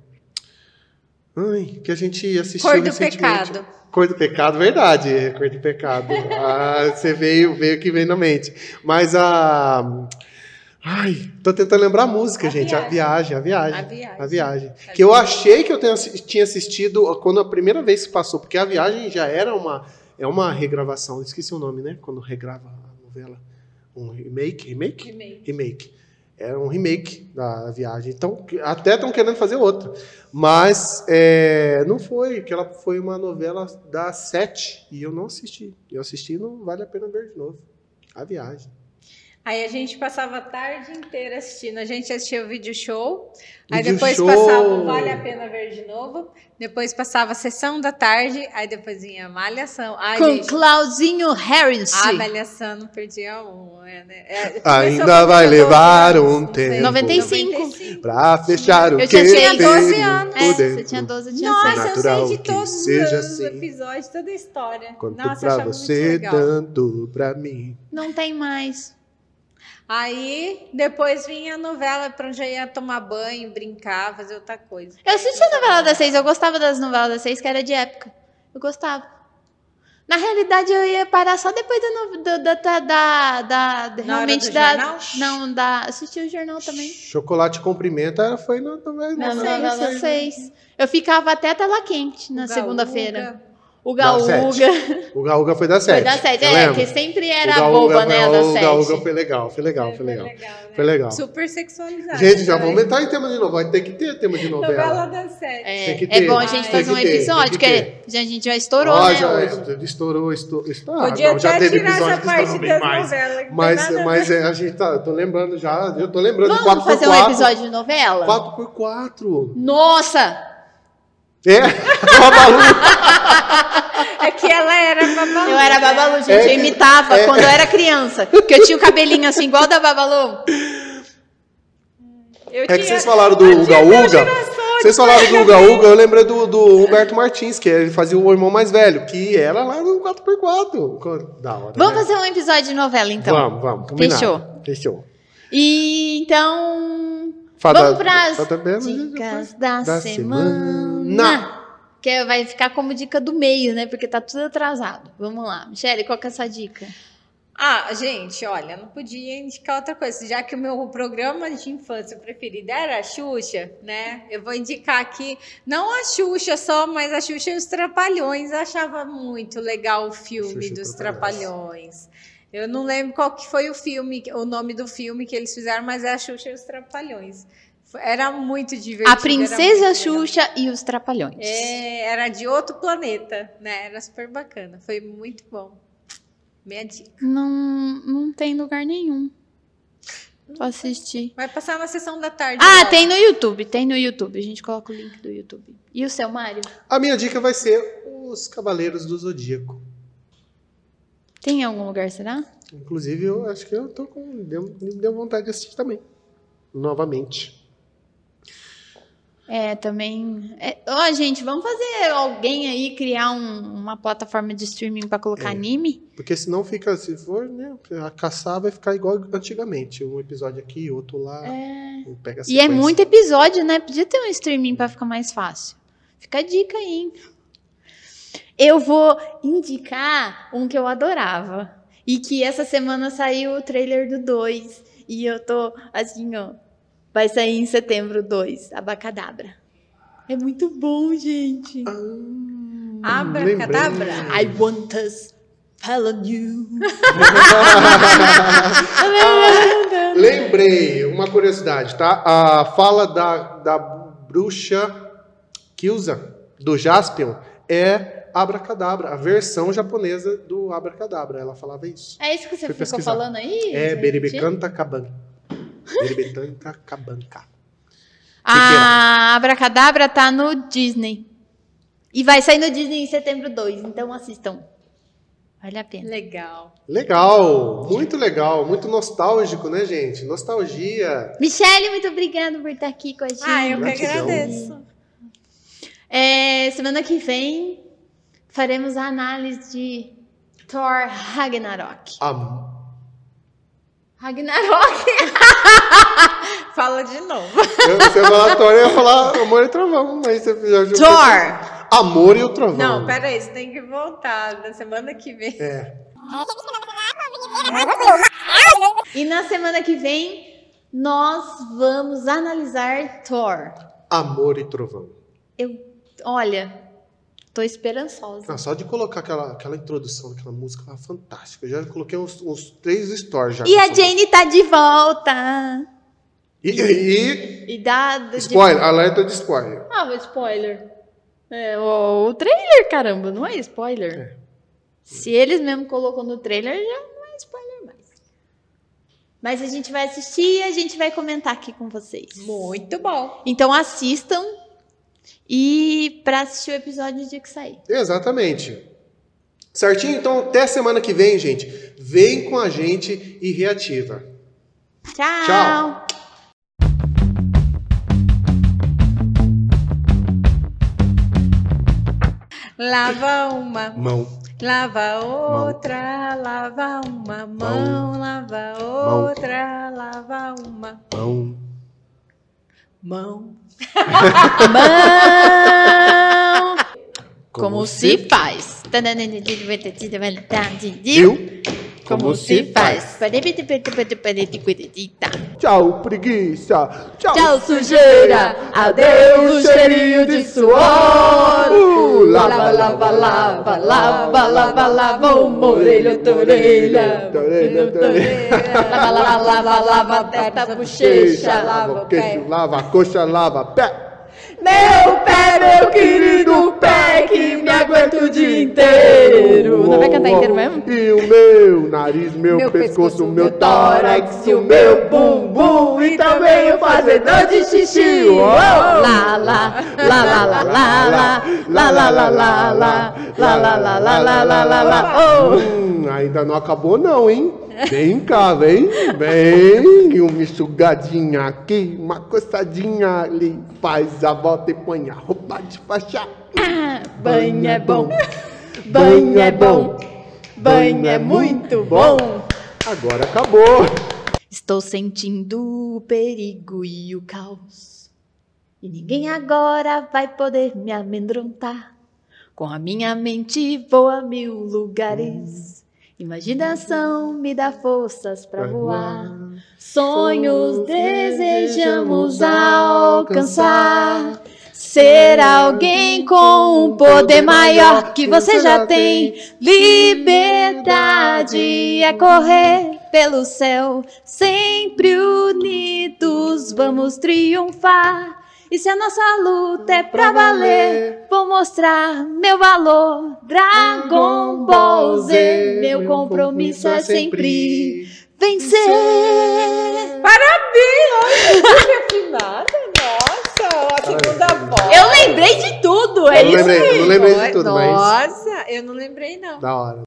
B: Ai, que a gente assistiu
C: Cor do
B: recentemente.
C: Pecado.
B: Cor do Pecado, verdade. é Cor do Pecado. Ah, você veio, veio que vem na mente. Mas a... Ai, tô tentando lembrar a música,
C: A
B: gente. A viagem, a viagem.
C: A viagem.
B: A viagem. Que eu achei que eu tenha assi- tinha assistido quando a primeira vez que passou, porque a viagem já era uma, é uma regravação. Esqueci o nome, né? Quando regrava a novela. Um remake? Remake?
C: Remake.
B: Remake. Era um remake da viagem. Então, até estão querendo fazer outra. Mas é, não foi, que ela foi uma novela da Sete e eu não assisti. Eu assisti e não vale a pena ver de novo. A viagem.
C: Aí a gente passava a tarde inteira assistindo. A gente assistia o vídeo show. Aí
B: Vídeo
C: depois
B: show.
C: passava o Vale a Pena Ver de novo. Depois passava a Sessão da Tarde. Aí depois vinha a Malhação. Ai,
A: Com
C: gente,
A: Claudinho Harris.
C: a Malhação não perdia um. É, né? É, começou
B: Ainda
C: quando
B: vai
C: eu tinha
B: levar
C: doze
B: um
C: anos, não sei.
B: tempo.
A: noventa e cinco.
C: noventa e cinco.
B: Pra fechar o
A: Eu
B: que
A: já tinha
C: doze
B: tenho
C: anos.
A: É,
B: por
A: você
B: dentro.
A: tinha doze, eu tinha
C: Nossa,
A: seis.
B: Natural
C: eu sei de
B: que
C: todos
B: seja
C: os
B: assim.
C: episódios, toda a história.
B: Quanto
C: Nossa, eu
B: pra
C: achava muito
B: você,
C: legal.
B: tanto pra mim.
A: Não tem mais.
C: Aí, depois vinha a novela pra onde eu ia tomar banho, brincar, fazer outra coisa.
A: Eu assistia a novela das seis, eu gostava das novelas das seis, que era de época. Eu gostava. Na realidade, eu ia parar só depois da, no- da, da, da, da, da-
C: Na hora
A: realmente
C: do
A: da...
C: jornal?
A: Não, da... Assistia o jornal também.
B: Chocolate com pimenta foi na novela
A: Na
B: das
A: novela das
B: seis, né?
A: seis. Eu ficava até a tela quente na
C: Uga,
A: segunda-feira.
C: uga.
A: O
B: Da
A: Gaúga.
B: sete. O Gaúga foi da
A: Foi
B: sete.
A: da sete,
B: eu
A: é,
B: lembro.
A: que sempre era
B: O
A: a
B: Gaúga
A: boba,
B: foi-
A: né, da
B: O Gaúga
A: sete.
B: foi legal, foi legal, foi legal.
C: né?
B: Foi legal.
C: Super sexualizado.
B: Gente, já
C: também.
B: vamos entrar em tema de novela. Tem que ter tema de
C: Novela
B: novela.
C: das sete.
A: É,
B: Tem que
A: é
B: ter,
A: bom a gente
C: tem
A: fazer
B: que
A: um
B: ter, tem
A: episódio,
B: que
A: que,
B: ter.
A: já, a gente já estourou,
B: Ó,
A: né,
B: já,
A: hoje.
B: estourou, estourou. estourou.
C: Podia
B: Ah, não, já
C: até
B: teve
C: tirar
B: episódio
C: essa
B: que
C: parte
B: estourou bem
C: das
B: mais.
C: novelas. que não
B: Mas,
C: tem nada a
B: mas
C: ver.
B: é, a gente tá, eu tô lembrando já, eu tô lembrando de
A: Vamos
B: quatro por
A: fazer um
B: quatro.
A: episódio de novela?
B: quatro por quatro.
A: Nossa!
B: É, a Babalu.
C: É que ela era Babalu.
A: Eu era
C: né?
A: Babalu, gente.
B: É
A: eu
B: que-
A: imitava
B: é-
A: quando eu era criança. Porque eu tinha o cabelinho assim, igual da Babalu.
C: Eu
B: É que
C: tinha-
B: vocês falaram do
C: eu
B: Uga
C: tinha meu
B: Uga.
C: girassol
B: Vocês
C: de
B: falaram do
C: cabelo.
B: Uga Uga, eu lembrei do, do Humberto Martins, que ele fazia o irmão mais velho, que era lá no quatro por quatro. Da hora,
A: Vamos
B: né?
A: fazer um episódio de novela, então.
B: Vamos, vamos. Combinado.
A: Fechou.
B: Fechou.
A: E então.
B: Fada-
A: vamos pras
B: Fada Bela,
A: dicas
B: já
A: da,
B: da
A: semana.
B: semana.
A: Que vai ficar como dica do meio, né? Porque tá tudo atrasado. Vamos lá. Michele, qual que é a sua dica?
C: Ah, gente, olha, não podia indicar outra coisa. Já que o meu programa de infância preferido era a Xuxa, né? Eu vou indicar aqui, não a Xuxa só, mas a Xuxa e os Trapalhões. Eu achava muito legal o filme
B: Xuxa e
C: dos
B: Trapalhões.
C: Trapalhões. Eu não lembro qual que foi o filme, o nome do filme que eles fizeram, mas é a Xuxa e os Trapalhões. Foi- Era muito divertido.
A: A
C: era
A: Princesa
C: muito legal.
A: Xuxa e os Trapalhões.
C: É, era de outro planeta, né? Era super bacana. Foi muito bom. Minha dica.
A: Não, não tem lugar nenhum pra assistir.
C: Vai passar na sessão da tarde.
A: Ah,
C: agora.
A: tem no YouTube. Tem no YouTube. A gente coloca o link do YouTube. E o seu, Mário?
B: A minha dica vai ser Os Cavaleiros do Zodíaco.
A: Tem em algum lugar, será?
B: Inclusive, eu acho que eu tô com. Deu, me deu vontade de assistir também. Novamente.
A: É, também. é- Ó, gente, vamos fazer alguém aí criar um- uma plataforma de streaming pra colocar
B: É.
A: anime?
B: Porque senão fica, se for, né? A caçar vai ficar igual antigamente. Um episódio aqui, outro lá.
A: É.
B: Pega a
A: E é
B: sequência.
A: muito episódio, né? Podia ter um streaming pra ficar mais fácil. Fica a dica aí, hein? Eu vou indicar um que eu adorava. E que essa semana saiu o trailer do dois. E eu tô assim, ó. Vai sair em setembro dois, Abacadabra. É muito bom, gente.
B: Ah,
C: Abracadabra.
B: lembrei.
A: I want us. Follow you.
B: Lembrei, uma curiosidade, tá? A fala da, da bruxa Kyuza, do Jaspion, é Abracadabra, a versão japonesa do Abracadabra. Ela falava isso.
A: É isso que você
B: Fui
A: ficou
B: pesquisar.
A: falando aí?
B: É
A: gente?
B: Beribecanta Cabanca. Beribecanta Cabanca.
A: A Abracadabra tá no Disney. E vai sair no Disney em setembro dois, então assistam. Vale a pena.
C: Legal.
B: Legal, muito legal, muito nostálgico, né, gente? Nostalgia.
A: Michele, muito obrigada por estar aqui com a gente.
C: Ah, eu que
B: Gratidão.
C: agradeço.
A: É, semana que vem faremos a análise de Thor Ragnarok.
B: Am-
A: Ragnarok?
C: Fala de novo.
B: Eu, se eu falar Thor, eu ia falar Amor e Trovão, mas você já jogou.
A: Thor!
B: Amor e o Trovão.
C: Não, pera aí, você tem que voltar na semana que vem.
B: É.
A: E na semana que vem nós vamos analisar Thor.
B: Amor e Trovão.
A: Eu, olha, tô esperançosa.
B: Ah, só de colocar aquela, aquela introdução daquela música lá, fantástica. Eu já coloquei uns, uns três stories já.
A: E a
B: dessa
A: Jane tá de volta.
B: E, e,
A: E dá.
B: e
A: de-
B: spoiler, alerta de spoiler.
A: Ah, o spoiler. É, o, o trailer, caramba, não é spoiler.
B: É.
A: Se eles mesmo colocam no trailer, já não é spoiler mais. Mas a gente vai assistir e a gente vai comentar aqui com vocês.
C: Muito bom.
A: Então assistam e pra assistir o episódio no dia que sair.
B: Exatamente. Certinho? Então, até semana que vem, gente. Vem com a gente e reativa.
A: Tchau!
B: Tchau.
C: Lava uma,
B: Mão.
C: lava outra, lava uma mão, lava outra, lava uma
B: Mão.
C: mão.
A: Mão! Como se faz?
B: Viu?
A: Como se faz?
B: Tchau, preguiça. Tchau,
A: Tchau, sujeira. Adeus, o cheirinho de suor.
B: Uh,
A: Lava, lava, lava, lava, lava, lava, uma orelha, outra orelha.
B: Orelha, outra orelha.
A: Lava, lava, lava, lava, a testa, a bochecha.
B: Lava o queixo, lava a coxa, lava a pé.
A: Meu pé, meu querido pé, que me aguenta o dia inteiro. Não vai cantar inteiro mesmo?
B: E o meu nariz, meu,
C: Meu
B: pescoço,
C: pescoço,
B: meu
C: meu
B: tórax,
A: E o meu bumbum e também o fazedor de xixi. Uou! Lá, lá, lá, lá, lá, lá, lá, lá, lá, lá, lá, lá, lá, lá, lá, lá, lá, lá, lá, lá. Oh!
B: Hum, ainda não acabou não, hein? Vem cá, vem, vem. Uma enxugadinha aqui, uma coçadinha ali. Faz a volta e põe a roupa de faixa.
A: Ah, banho é bom, banho é bom, banho é muito bom.
B: Agora acabou.
A: Estou sentindo o perigo e o caos. E ninguém agora vai poder me amedrontar. Com a minha mente vou a mil lugares. Imaginação me dá forças pra voar. Sonhos desejamos alcançar. Ser alguém com um poder maior que você já tem. Liberdade é correr pelo céu. Sempre unidos vamos triunfar. E se a nossa luta é pra valer, vou mostrar meu valor. Dragon Ball Z, meu compromisso é sempre vencer.
C: Parabéns! Que afinada, nossa, a segunda voz.
A: Eu lembrei de tudo, é
B: Eu não
A: isso
B: lembrei, eu não
A: mesmo.
B: lembrei de tudo, mas
C: Nossa, eu não lembrei não.
B: da hora.